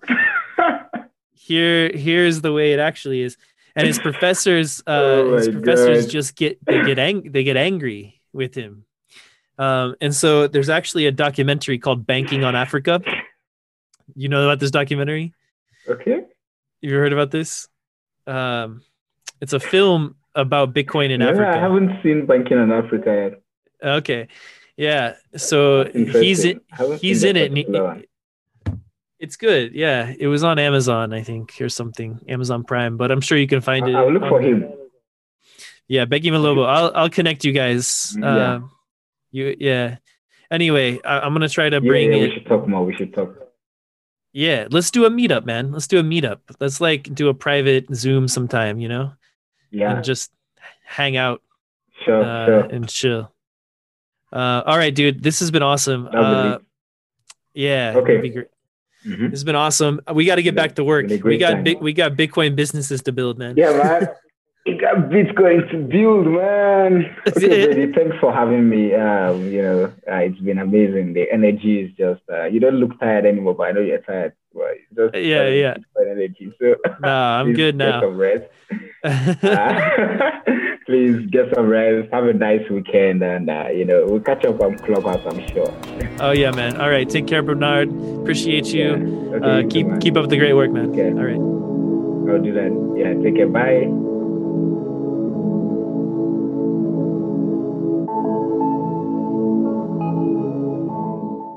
Speaker 1: Here, here's the way it actually is. And his professors, uh,
Speaker 2: Oh
Speaker 1: his
Speaker 2: my
Speaker 1: professors
Speaker 2: God.
Speaker 1: just get they get ang- they get angry with him. Um, and so there's actually a documentary called Banking on Africa. You know about this documentary?
Speaker 2: Okay.
Speaker 1: You heard about this? Um, it's a film about Bitcoin in
Speaker 2: No, I
Speaker 1: Africa.
Speaker 2: haven't seen Banking in Africa yet.
Speaker 1: Okay. Yeah. So
Speaker 2: That's
Speaker 1: he's in,
Speaker 2: interesting. I haven't seen
Speaker 1: he's in
Speaker 2: that
Speaker 1: it and
Speaker 2: particular
Speaker 1: he,
Speaker 2: one.
Speaker 1: it's good. Yeah. It was on Amazon, I think, or something, Amazon Prime, but I'm sure you can
Speaker 2: I-
Speaker 1: find
Speaker 2: I'll
Speaker 1: it
Speaker 2: look for
Speaker 1: on there.
Speaker 2: him.
Speaker 1: Yeah. Becky Malobo. I'll, I'll connect you guys.
Speaker 2: Mm, Yeah.
Speaker 1: Um, you, yeah. Anyway, I, I'm going to try to
Speaker 2: Yeah,
Speaker 1: bring
Speaker 2: yeah, we
Speaker 1: it.
Speaker 2: should talk more. We should talk.
Speaker 1: Yeah. Let's do a meetup, man. Let's do a meetup. Let's like do a private Zoom sometime, you know,
Speaker 2: Yeah.
Speaker 1: and just hang out,
Speaker 2: Sure,
Speaker 1: uh,
Speaker 2: sure.
Speaker 1: and chill. Uh, all right, dude, this has been awesome.
Speaker 2: That'll be
Speaker 1: Uh,
Speaker 2: lit.
Speaker 1: yeah, that'd be
Speaker 2: Okay.
Speaker 1: great.
Speaker 2: Mm-hmm.
Speaker 1: This has been awesome. We got to get
Speaker 2: Been a,
Speaker 1: back to work.
Speaker 2: been a
Speaker 1: We
Speaker 2: great
Speaker 1: got
Speaker 2: time.
Speaker 1: big. We got Bitcoin businesses to build, man.
Speaker 2: Yeah, man. We got Bitcoin to build, man. Okay, Brady, thanks for having me. Um, you know, uh, it's been amazing. The energy is just, uh, you don't look tired anymore, but I know you're tired. But it's just
Speaker 1: Yeah, yeah.
Speaker 2: Bitcoin energy. So
Speaker 1: Nah, I'm
Speaker 2: please
Speaker 1: good
Speaker 2: get
Speaker 1: now.
Speaker 2: some rest. Uh, please get some rest. Have a nice weekend, and uh, you know, we'll catch up on Clubhouse, I'm sure.
Speaker 1: Oh yeah, man. All right, take care, Bernard. Appreciate you.
Speaker 2: Yeah. Okay,
Speaker 1: uh,
Speaker 2: you
Speaker 1: keep
Speaker 2: too, man.
Speaker 1: keep up the great work, man.
Speaker 2: Okay.
Speaker 1: All right.
Speaker 2: I'll do that. Yeah, take care. Bye.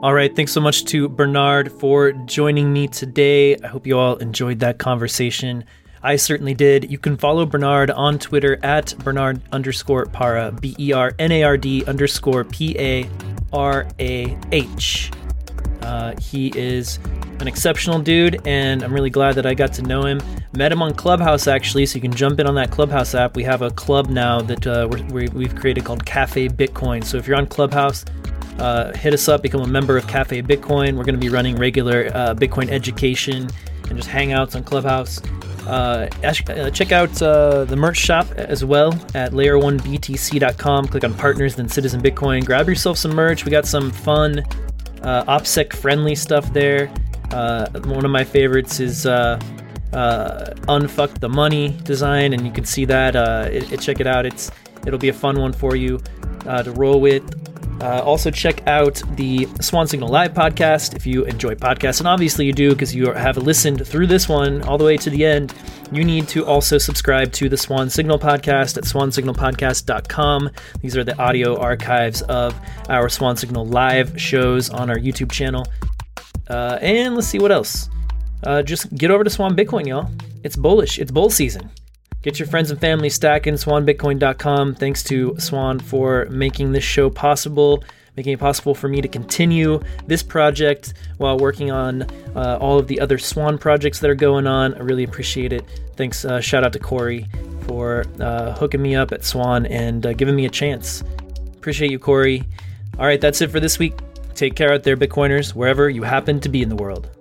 Speaker 1: All right. Thanks so much to Bernard for joining me today. I hope you all enjoyed that conversation. I certainly did. You can follow Bernard on Twitter at Bernard underscore Para, B E R N A R D underscore P A R A H. Uh, he is an exceptional dude, and I'm really glad that I got to know him. Met him on Clubhouse, actually, so you can jump in on that Clubhouse app. We have a club now that uh, we're, we've created called Cafe Bitcoin. So if you're on Clubhouse, uh, hit us up, become a member of Cafe Bitcoin. We're going to be running regular uh, Bitcoin education and just hangouts on Clubhouse. Uh, check out uh, the merch shop as well at layer one b t c dot com. Click on Partners, then Citizen Bitcoin. Grab yourself some merch. We got some fun uh, OPSEC-friendly stuff there. Uh, one of my favorites is uh, uh, Unfuck the Money design, and you can see that. Uh, it, it, check it out. It's It'll be a fun one for you uh, to roll with. Uh, also, check out the Swan Signal Live podcast if you enjoy podcasts, and obviously you do because you have listened through this one all the way to the end. You need to also subscribe to the Swan Signal podcast at swan signal podcast dot com. These are the audio archives of our Swan Signal Live shows on our YouTube channel. Uh, and let's see what else. Uh, just get over to Swan Bitcoin, y'all. It's bullish. It's bull season. Get your friends and family stacking, swan bitcoin dot com. Thanks to Swan for making this show possible, making it possible for me to continue this project while working on uh, all of the other Swan projects that are going on. I really appreciate it. Thanks. Uh, shout out to Corey for uh, hooking me up at Swan and uh, giving me a chance. Appreciate you, Corey. All right, that's it for this week. Take care out there, Bitcoiners, wherever you happen to be in the world.